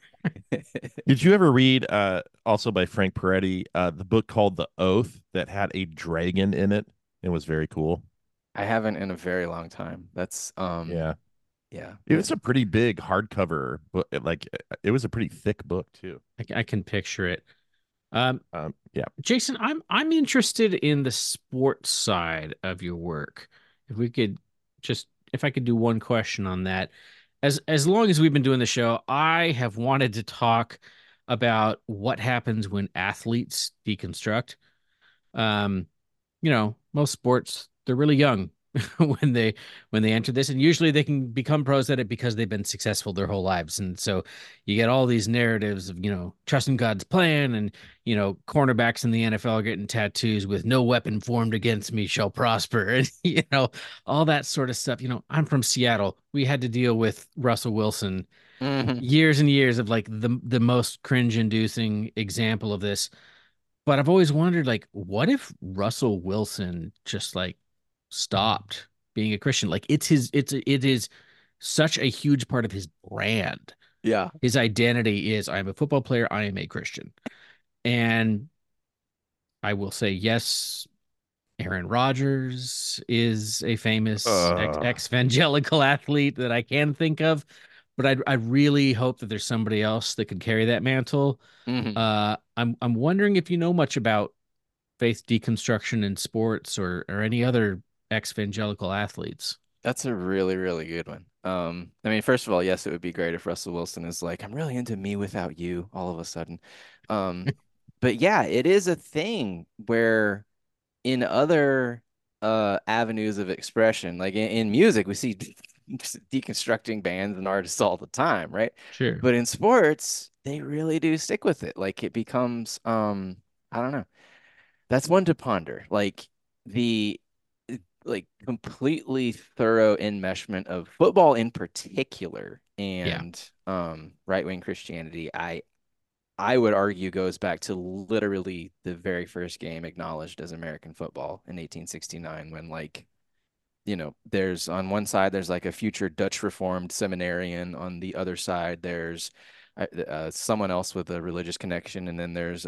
Did you ever read also by Frank Peretti the book called The Oath that had a dragon in it? It was very cool. I haven't in a very long time. That's Yeah. yeah, It yeah. was a pretty big hardcover book. Like it was a pretty thick book too. I can picture it. Yeah. Jason, I'm interested in the sports side of your work. If we could just if I could do one question on that. As long as we've been doing the show, I have wanted to talk about what happens when athletes deconstruct. Um, most sports they're really young when they enter this, and usually they can become pros at it because they've been successful their whole lives. And so you get all these narratives of trusting God's plan, and cornerbacks in the NFL getting tattoos with "No weapon formed against me shall prosper," and all that sort of stuff. I'm from Seattle. We had to deal with Russell Wilson hmm years and years of like the most cringe inducing example of this. But I've always wondered, like, what if Russell Wilson just like stopped being a Christian? Like, it is such a huge part of his brand. Yeah. His identity is I am a football player, I am a Christian. And I will say, yes, Aaron Rodgers is a famous Uh, ex-evangelical athlete that I can think of, but I really hope that there's somebody else that could carry that mantle. hmm I'm wondering if you know much about faith deconstruction in sports or any other ex-evangelical athletes. That's a really, really good one. I mean, first of all, yes, it would be great if Russell Wilson is like, I'm really into Me Without You all of a sudden. Um, but yeah, it is a thing where in other avenues of expression, like in music, we see deconstructing bands and artists all the time, right? Sure. But in sports, they really do stick with it. Like it becomes, I don't know. That's one to ponder. Like the completely thorough enmeshment of football in particular Yeah. and right-wing Christianity, I would argue goes back to literally the very first game acknowledged as American football in 1869 when there's on one side there's like a future Dutch Reformed seminarian, on the other side there's someone else with a religious connection, and then there's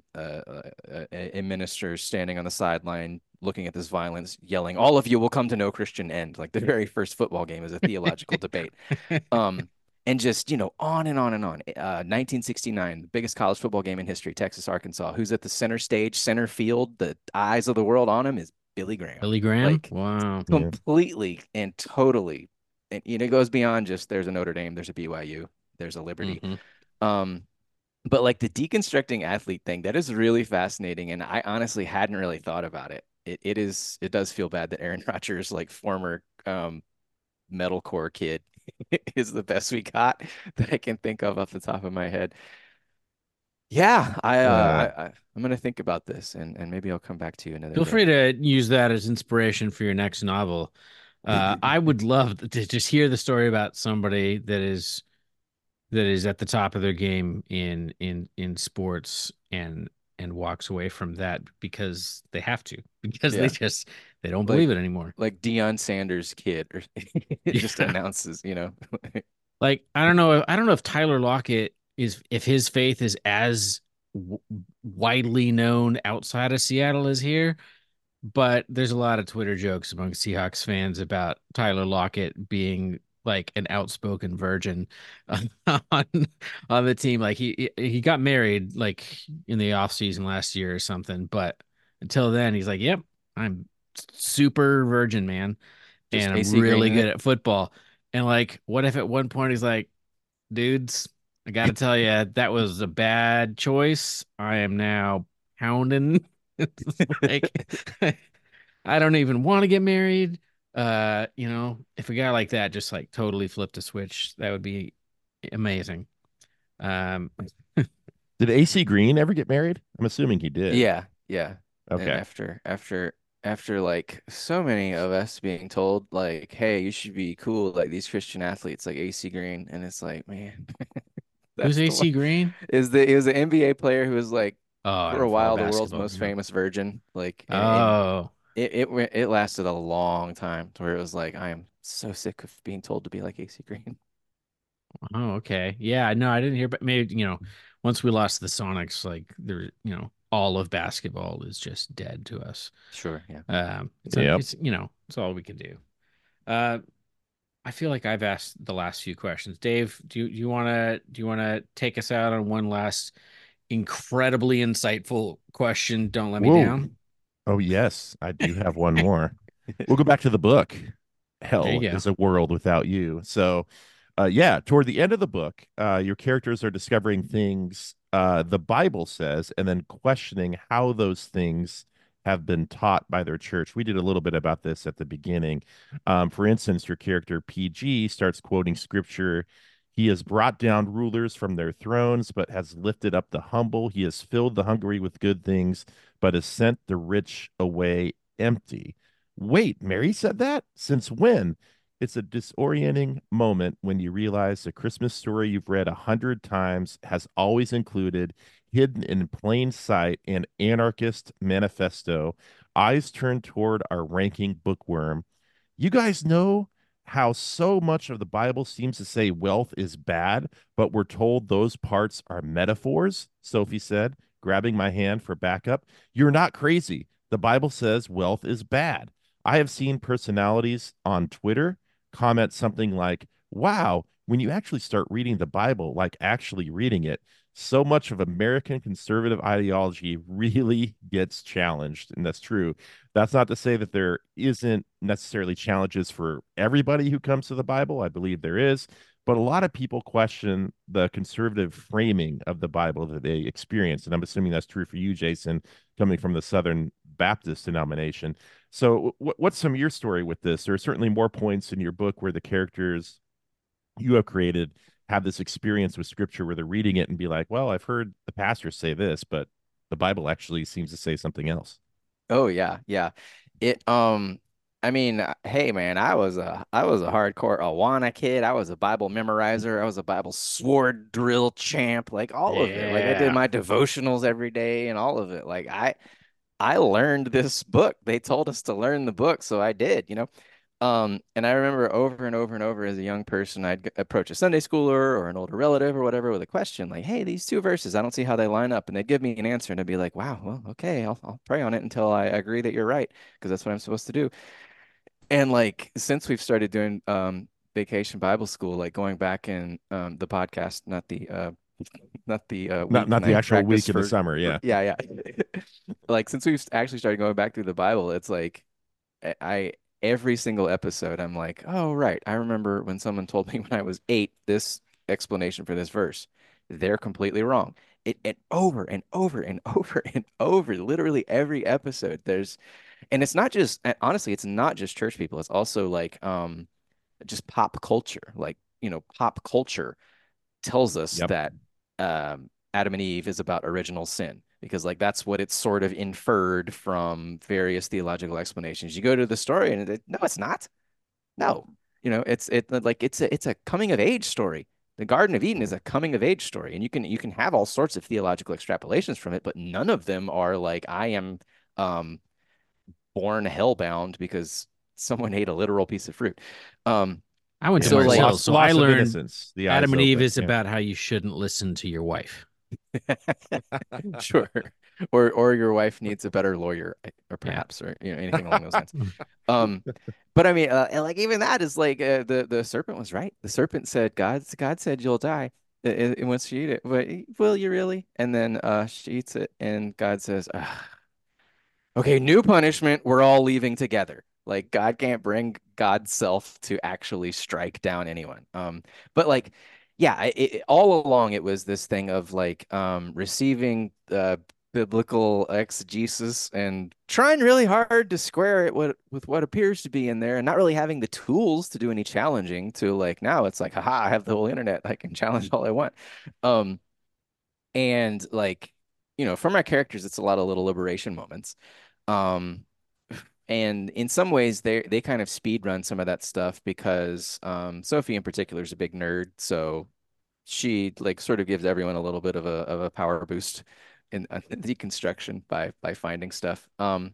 a minister standing on the sideline looking at this violence, yelling, "All of you will come to no Christian end." Like the very first football game is a theological debate. Um, and just, on and on and on. 1969, the biggest college football game in history, Texas, Arkansas. Who's at the center stage, center field? The eyes of the world on him is Billy Graham. Billy Graham? Like Wow. Yeah. completely and totally. And it goes beyond just there's a Notre Dame, there's a BYU, there's a Liberty. Hmm. Um, but like the deconstructing athlete thing, that is really fascinating. And I honestly hadn't really thought about it. It does feel bad that Aaron Rodgers, like former metalcore kid, is the best we got that I can think of off the top of my head. Yeah, Uh, I'm gonna think about this, and maybe I'll come back to you another Feel free day. to use that as inspiration for your next novel. I would love to just hear the story about somebody that is at the top of their game in sports and walks away from that because they have to, because Yeah, they don't like believe it anymore. Deion Sanders' kid, or it just Yeah. announces, Like I don't know if Tyler Lockett is if his faith is as w widely known outside of Seattle as here, but there's a lot of Twitter jokes among Seahawks fans about Tyler Lockett being like an outspoken virgin on on the team. Like he got married like in the off season last year or something, but until then he's like, "Yep, I'm super virgin, man, just and I'm AC Green really in good it. at football." And like, what if at one point he's like, "Dudes, I got to tell you, that was a bad choice. I am now pounding." It's like I don't even want to get married. If a guy like that just like totally flipped a switch, that would be amazing. Um, did AC Green ever get married? I'm assuming he did. Yeah, yeah. And Okay. after like so many of us being told like, hey, you should be cool like these Christian athletes like AC Green, and it's like, man, who's that's the one. AC Green? He was an NBA player who was like Oh, I for a don't follow while the world's basketball. most Yeah. famous virgin. Like, and Oh, it lasted a long time to where it was like, I am so sick of being told to be like AC Green. oh, okay. Yeah, no, I didn't hear, but maybe, once we lost the Sonics, like all of basketball is just dead to us. Sure, yeah. Yep. It's all we can do. Uh, I feel like I've asked the last few questions. Dave, do you want to take us out on one last incredibly insightful question? Don't let me Whoa. down. Oh, yes, I do have one more. We'll go back to the book. There you Hell go. is a world without you. So, yeah, toward the end of the book, your characters are discovering things the Bible says and then questioning how those things have been taught by their church. We did a little bit about this at the beginning. For instance, your character PG starts quoting scripture. He has brought down rulers from their thrones, but has lifted up the humble. He has filled the hungry with good things, but has sent the rich away empty. Wait, Mary said that? Since when? It's a disorienting moment when you realize the Christmas story you've read 100 times has always included, hidden in plain sight, an anarchist manifesto, eyes turned toward our ranking bookworm. You guys know how so much of the Bible seems to say wealth is bad, but we're told those parts are metaphors? Sophie said, grabbing my hand for backup. You're not crazy. The Bible says wealth is bad. I have seen personalities on Twitter comment something like, wow, when you actually start reading the Bible, like actually reading it, so much of American conservative ideology really gets challenged. And that's true. That's not to say that there isn't necessarily challenges for everybody who comes to the Bible. I believe there is. But a lot of people question the conservative framing of the Bible that they experience. And I'm assuming that's true for you, Jason, coming from the Southern Baptist denomination. So, what's some of your story with this? There are certainly more points in your book where the characters you have created have this experience with Scripture where they're reading it and be like, "Well, I've heard the pastor say this, but the Bible actually seems to say something else." Oh yeah, yeah. It I mean, hey man, I was a hardcore Awana kid. I was a Bible memorizer. I was a Bible sword drill champ, like all of it. Like I did Yeah. my devotionals every day and all of it. Like I learned this book. They told us to learn the book, so I did, you know. And I remember over and over and over as a young person, I'd approach a Sunday schooler or an older relative or whatever with a question like, "Hey, these two verses, I don't see how they line up," and they'd give me an answer, and I'd be like, "Wow, well, okay, I'll pray on it until I agree that you're right, because that's what I'm supposed to do." And like since we've started doing Vacation Bible School, like going back in the podcast, not the Not the weeknight actual practice week in the summer. for Yeah. yeah, yeah. Like since we've actually started going back through the Bible, it's like I every single episode I'm like, oh right, I remember when someone told me when I was 8 this explanation for this verse. They're completely wrong. It over and over and over and over, literally every episode. And it's not just honestly, it's not just church people. It's also like just pop culture. Like, pop culture tells us Yep. that Adam and Eve is about original sin because like that's what it's sort of inferred from various theological explanations. You go to the story and no, it's not. No, it's a coming of age story. The Garden of Eden is a coming of age story, and you can have all sorts of theological extrapolations from it, but none of them are like I am um, born hellbound because someone ate a literal piece of fruit. Um, I went to so Yeah. like Marcel, Loss so I loss of learned innocence. The eyes Adam and Eve open. is Yeah. about how you shouldn't listen to your wife. Sure. Or your wife needs a better lawyer, or Yeah. perhaps, or anything along those lines. Um, but I mean, and like even that is like the serpent was right. The serpent said, God said you'll die once you eat it. But will you really? And then she eats it, and God says, "Ugh, okay, new punishment. We're all leaving together." Like God can't bring God's self to actually strike down anyone. But like, yeah, all along it was this thing of like receiving biblical exegesis and trying really hard to square it with what appears to be in there, and not really having the tools to do any challenging. To like now, it's like, haha, I have the whole internet. I can challenge all I want. Um, and like, for my characters, it's a lot of little liberation moments. Um, and in some ways, they kind of speed run some of that stuff because Sophie in particular is a big nerd, so she like sort of gives everyone a little bit of a power boost in deconstruction by finding stuff.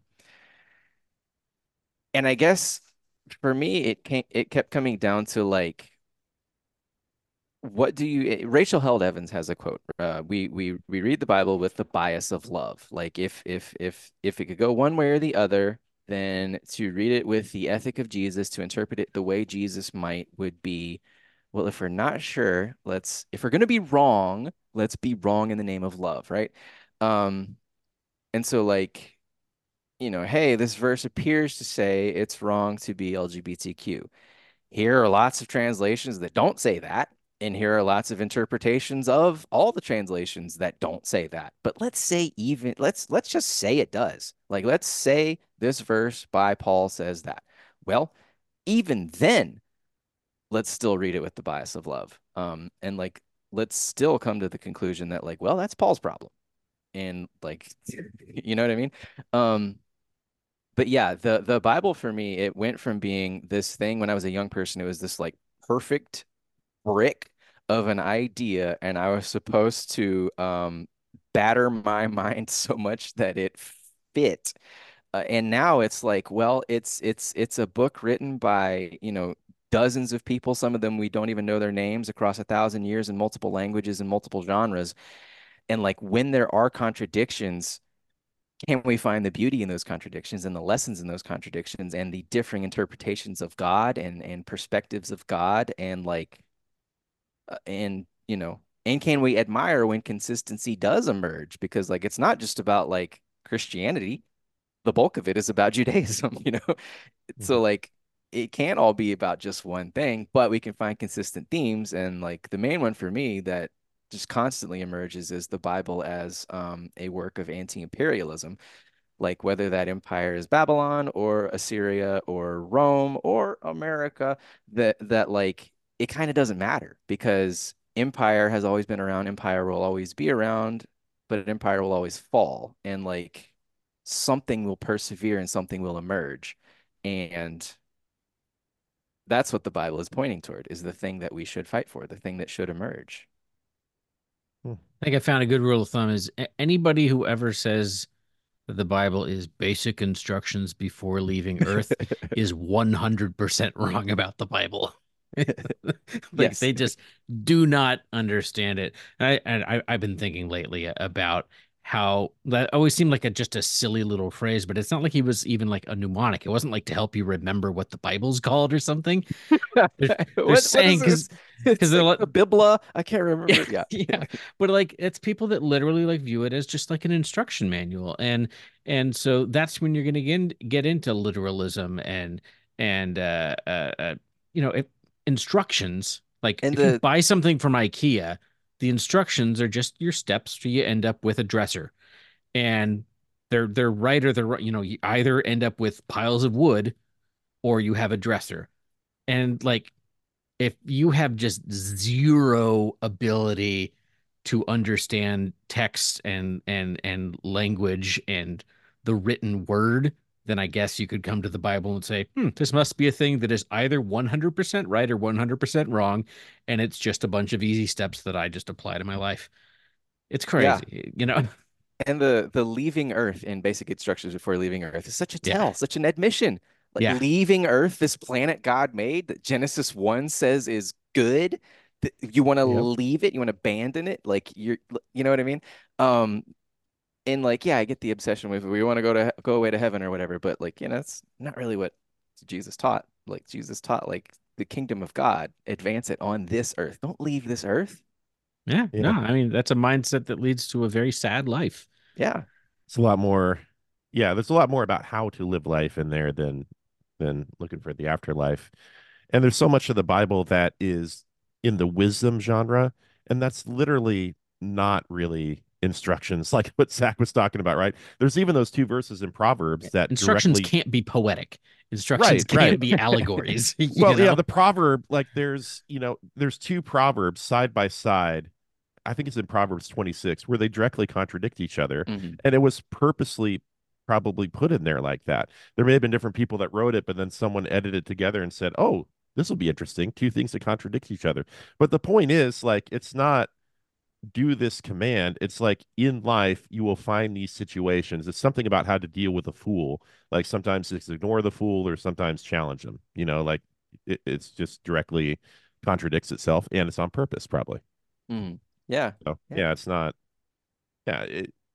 And I guess for me, it kept coming down to like, what do you Rachel Held Evans has a quote. We read the Bible with the bias of love. Like if it could go one way or the other, then to read it with the ethic of Jesus, to interpret it the way Jesus might, would be, well, if we're not sure, if we're going to be wrong, let's be wrong in the name of love, right? Um, and so like, hey, this verse appears to say it's wrong to be LGBTQ. Here are lots of translations that don't say that. And here are lots of interpretations of all the translations that don't say that. But let's just say it does. Like let's say this verse by Paul says that. Well, even then, let's still read it with the bias of love. And like let's still come to the conclusion that like, well, that's Paul's problem. And like, you know what I mean? Um, but yeah, the Bible for me, it went from being this thing when I was a young person, it was this like perfect brick of an idea, and I was supposed to batter my mind so much that it fit. And now it's like, well, it's a book written by, dozens of people, some of them we don't even know their names, across 1,000 years in multiple languages and multiple genres. And like when there are contradictions, can we find the beauty in those contradictions and the lessons in those contradictions and the differing interpretations of God and perspectives of God, and like and can we admire when consistency does emerge, because like it's not just about like Christianity, the bulk of it is about Judaism, so like it can't all be about just one thing, but we can find consistent themes. And like the main one for me that just constantly emerges is the Bible as a work of anti-imperialism. like whether that empire is Babylon or Assyria or Rome or America, that like it kind of doesn't matter because empire has always been around, empire will always be around, but an empire will always fall, and like something will persevere and something will emerge. And that's what the Bible is pointing toward, is the thing that we should fight for, the thing that should emerge. Hmm. I think I found a good rule of thumb is anybody who ever says that the Bible is basic instructions before leaving Earth is 100% wrong about the Bible. Like Yes. they just do not understand it. I've been thinking lately about how that always seemed like just a silly little phrase, but it's not like he was even like a mnemonic. It wasn't like to help you remember what the Bible's called or something. They're, they're What is saying this? because It's they're like like the Biblia. I can't remember. Yeah. yeah, but like it's people that literally like view it as just like an instruction manual, and so that's when you're going to get into literalism and you know if, instructions. Like And if you the buy something from IKEA, the instructions are just your steps so you end up with a dresser, and they're right or they're right. You know, you either end up with piles of wood or you have a dresser, and like if you have just zero ability to understand text and language and the written word, then I guess you could come to the Bible and say, this must be a thing that is either 100% right or 100% wrong, and it's just a bunch of easy steps that I just apply to my life. It's yeah, crazy, you know? and the leaving Earth in basic instructions before leaving Earth is such a Yeah, tell, such an admission. Like yeah, leaving Earth, this planet God made that Genesis 1 says is good. That you want to Yep. leave it, you want to abandon it, like you know what I mean? Um, and like, yeah, I get the obsession with we want to go away to heaven or whatever, but like, it's not really what Jesus taught. Like Jesus taught like the kingdom of God, advance it on this earth. Don't leave this earth. yeah. No, Yeah. I mean, that's a mindset that leads to a very sad life. Yeah. It's a lot more. Yeah, there's a lot more about how to live life in there than looking for the afterlife. And there's so much of the Bible that is in the wisdom genre, and that's literally not really instructions like what Zach was talking about, right? There's even those two verses in Proverbs that Instructions directly. can't be poetic. Instructions Right, right. can't be allegories, you Well, yeah, know? the proverb, like there's two proverbs side by side. I think it's in Proverbs 26 where they directly contradict each other. Hmm. And it was purposely probably put in there like that. There may have been different people that wrote it, but then someone edited it together and said, oh, this will be interesting. Two things that contradict each other. But the point is, like, it's not do this command. It's like in life, you will find these situations. It's something about how to deal with a fool. Like sometimes it's ignore the fool or sometimes challenge them. Like it's just directly contradicts itself and it's on purpose, probably. Hmm. Yeah. So Yeah. yeah, it's not. Yeah,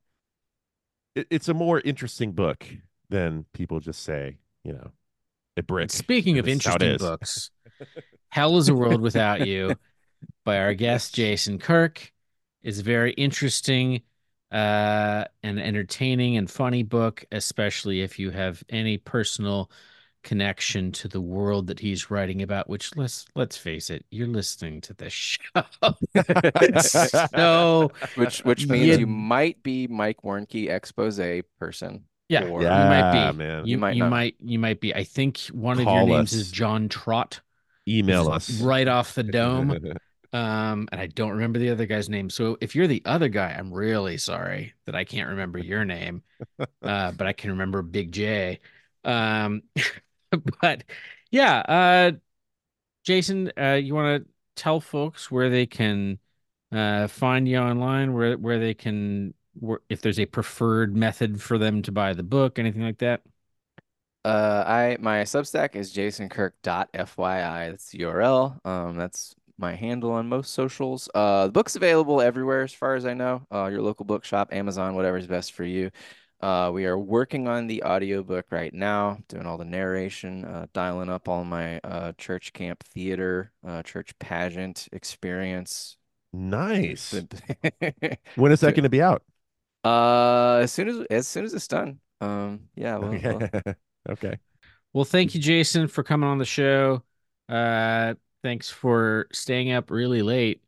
it's a more interesting book than people just say. A And brick, speaking and of this is how it interesting is. books, Hell is a World Without You by our guest Jason Kirk is a very interesting and entertaining and funny book, especially if you have any personal connection to the world that he's writing about, which let's face it, you're listening to this show. So Which means you you might be Mike Warnke expose person, yeah, you or might Yeah, be. man. you You might you not. might you might be. I think one of your Call names is us, John Trott because email it's us. right off the dome. And I don't remember the other guy's name. So if you're the other guy, I'm really sorry that I can't remember your name. But I can remember Big J. Um, but yeah, Jason, you want to tell folks where they can find you online, where they can, if there's a preferred method for them to buy the book, anything like that? My Substack is jasonkirk.fyi. That's the URL. That's my handle on most socials. The book's available everywhere as far as I know. Your local bookshop, Amazon, whatever's best for you. We are working on the audiobook right now, doing all the narration, dialing up all my church camp theater, church pageant experience. Nice. When is that going to be out? As soon as it's done. Yeah, well, Okay. Okay. Well, thank you, Jason, for coming on the show. Thanks for staying up really late.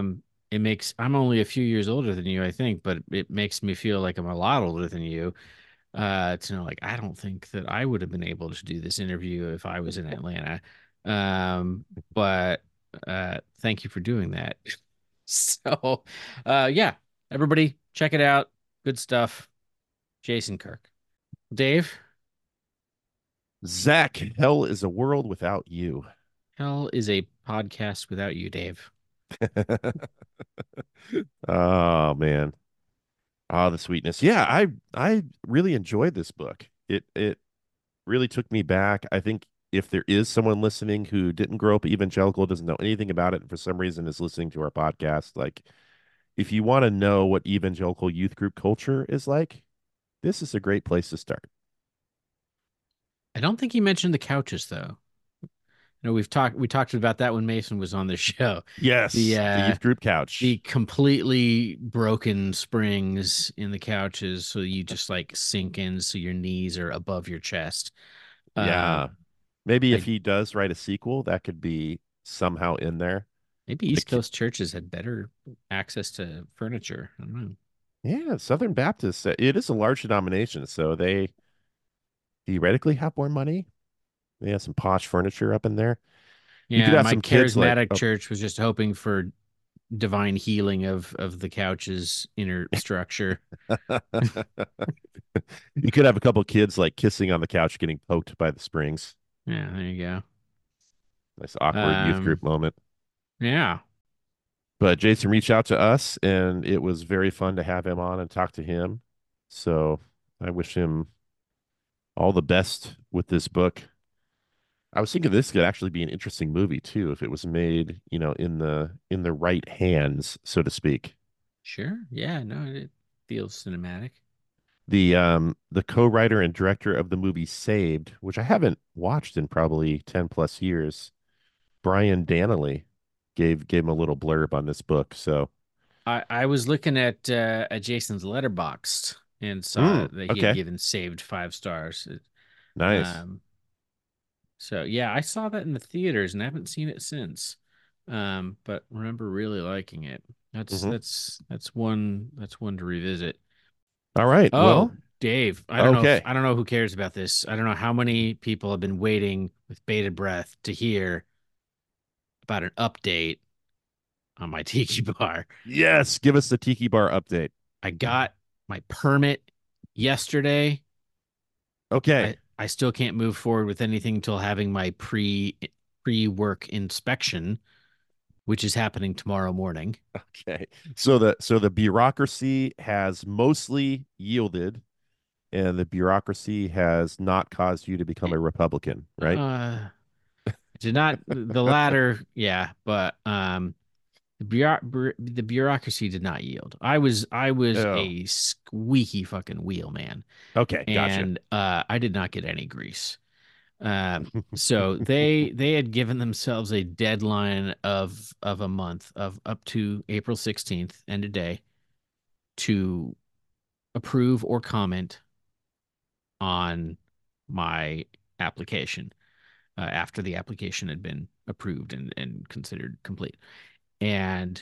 I'm only a few years older than you, I think, but it makes me feel like I'm a lot older than you. to know like I don't think that I would have been able to do this interview if I was in Atlanta. Um, but thank you for doing that. So, yeah, everybody check it out. Good stuff. Jason Kirk. Dave, Zach, hell is a world without you. hell is a podcast without you, Dave. Oh man. Oh, the sweetness. Yeah, I really enjoyed this book. It really took me back. I think if there is someone listening who didn't grow up evangelical, doesn't know anything about it, and for some reason is listening to our podcast, like if you want to know what evangelical youth group culture is like, this is a great place to start. I don't think he mentioned the couches though. No, we talked about that when Mason was on the show. The Yes, the youth group couch. the completely broken springs in the couches, so you just like sink in, so your knees are above your chest. Yeah. Maybe if I he does write a sequel, that could be somehow in there. Maybe East Like, Coast churches had better access to furniture. I don't know. yeah, Southern Baptists, it is a large denomination, so they theoretically have more money. They have some posh furniture up in there. You could Yeah, have my some kids like, charismatic oh, church was just hoping for divine healing of the couch's inner structure. you could have a couple kids like kissing on the couch, getting poked by the springs. Yeah, there you go. Nice awkward youth Um, group moment. yeah, But Jason reached out to us, and it was very fun to have him on and talk to him. So I wish him all the best with this book. I was thinking this could actually be an interesting movie too, if it was made, in the right hands, so to speak. sure. Yeah, no, it feels cinematic. The co-writer and director of the movie Saved, which I haven't watched in probably 10 plus years, Brian Danley gave him a little blurb on this book. So, I was looking at Jason's Letterboxd and saw that he had okay. given Saved 5 stars. Nice. Um, so yeah, I saw that in the theaters and haven't seen it since. But remember really liking it. Hmm. That's one to revisit. All right. Oh, Well, Dave, okay. I don't know who cares about this. I don't know how many people have been waiting with bated breath to hear about an update on my tiki bar. Yes, give us the Tiki Bar update. I got my permit yesterday. Okay. I still can't move forward with anything until having my pre-work inspection, which is happening tomorrow morning. Okay. So the bureaucracy has mostly yielded, and the bureaucracy has not caused you to become a Republican, right? Uh, did not the latter, yeah, but the bureaucracy did not yield. I was Oh, a squeaky fucking wheel, man, okay, gotcha. and I did not get any grease. So they had given themselves a deadline of a month of up to April 16th end of day to approve or comment on my application after the application had been approved and considered complete. And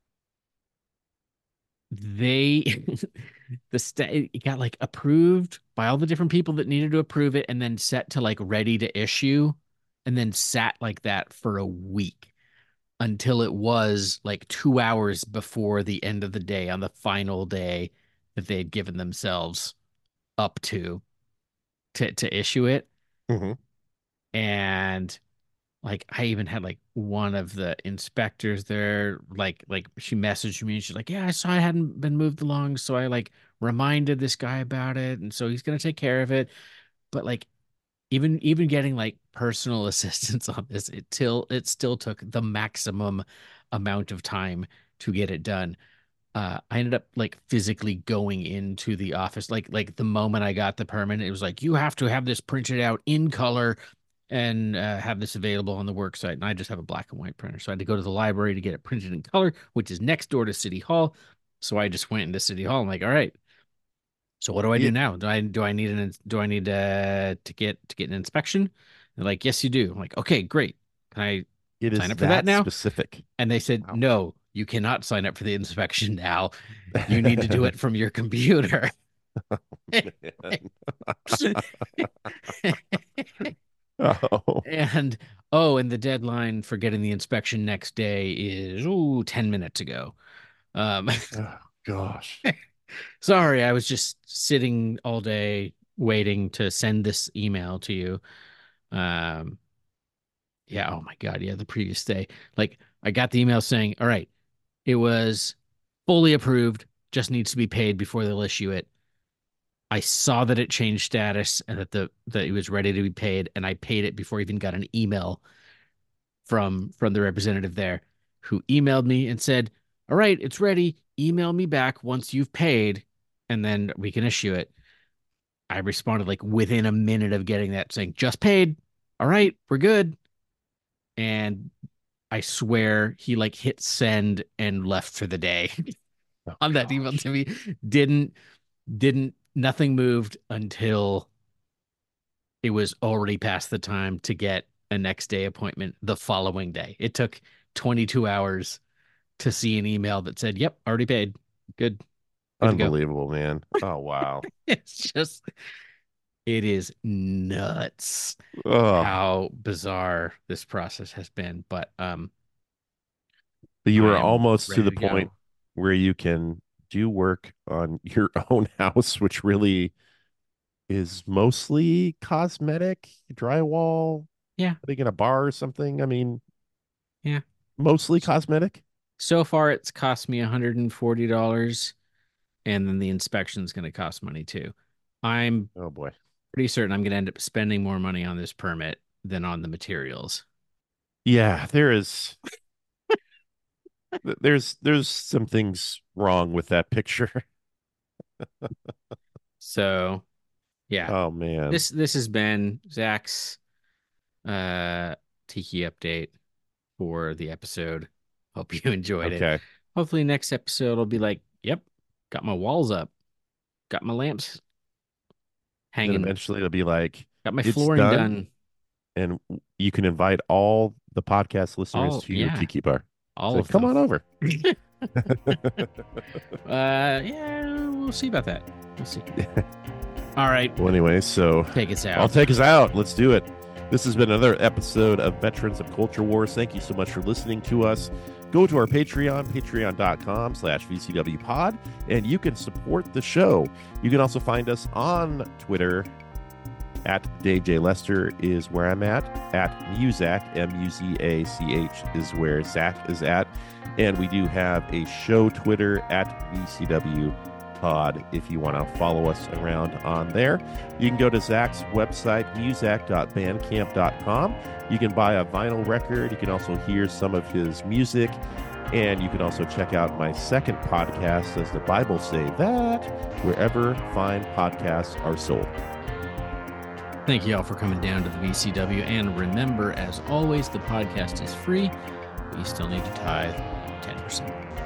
they it got like approved by all the different people that needed to approve it and then set to like ready to issue and then sat like that for a week until it was like 2 hours before the end of the day on the final day that they had given themselves up to issue it. Hmm. And like I even had like one of the inspectors there, like she messaged me and she's like, yeah, I saw I hadn't been moved along, so I like reminded this guy about it, and so he's gonna take care of it. But like even getting like personal assistance on this, it still took the maximum amount of time to get it done. I ended up like physically going into the office, like the moment I got the permit, it was like you have to have this printed out in color and have this available on the work site. And I just have a black and white printer, so I had to go to the library to get it printed in color, which is next door to City Hall. So I just went into City Hall. I'm like, all right, so what do I do It now? Do I need to get an inspection? They're like, yes, you do. I'm like, okay, great. Can I it sign is up for that that now? specific. And they said, Wow. no, you cannot sign up for the inspection now. You need to do it from your computer. Oh, And and the deadline for getting the inspection next day is 10 minutes ago. Um, oh gosh. sorry, I was just sitting all day waiting to send this email to you. Um, yeah, oh my God, yeah, the previous day. Like I got the email saying, all right, it was fully approved, just needs to be paid before they'll issue it. I saw that it changed status and that it was ready to be paid, and I paid it before I even got an email from the representative there, who emailed me and said, "All right, it's ready. Email me back once you've paid, and then we can issue it." I responded like within a minute of getting that, saying, "Just paid. All right, we're good." And I swear he like hit send and left for the day Oh, on that email gosh. to me. Didn't nothing moved until it was already past the time to get a next day appointment the following day. It took 22 hours to see an email that said, "Yep, already paid. Good. Good to go." Unbelievable, man. Oh, wow. It's just it is nuts Oh, how bizarre this process has been, but you I are am almost to ready the to point go. where you can do work on your own house, which really is mostly cosmetic, drywall, Yeah. I think in a bar or something. I mean, Yeah. mostly cosmetic. So far it's cost me $140, and then the inspection is going to cost money too. I'm Oh boy. pretty certain I'm going to end up spending more money on this permit than on the materials. Yeah, there's some things wrong with that picture. So, yeah. Oh man. This has been Zach's uh Tiki update for the episode. Hope you enjoyed it. Okay. Hopefully next episode will be like, "Yep, got my walls up, got my lamps Then hanging, eventually it'll be like, got my it's flooring done, done." and you can invite all the podcast listeners All to your yeah, tiki bar. all So of come them. on over. Yeah, we'll see about that. We'll see. All right, Well, anyway, so take us I'll out. take us out. Let's do it. This has been another episode of Veterans of Culture Wars. Thank you so much for listening to us. Go to our Patreon, patreon.com/VCWpod, and you can support the show. You can also find us on Twitter at Dave J. Lester is where I'm at Muzach, Muzach is where Zach is at. And we do have a show Twitter at VCW Pod if you want to follow us around on there. You can go to Zach's website, muzach.bandcamp.com. You can buy a vinyl record. You can also hear some of his music. And you can also check out my second podcast, Does the Bible Say That? Wherever fine podcasts are sold. Thank you all for coming down to the VCW. And remember, as always, the podcast is free, but you still need to tithe 10%.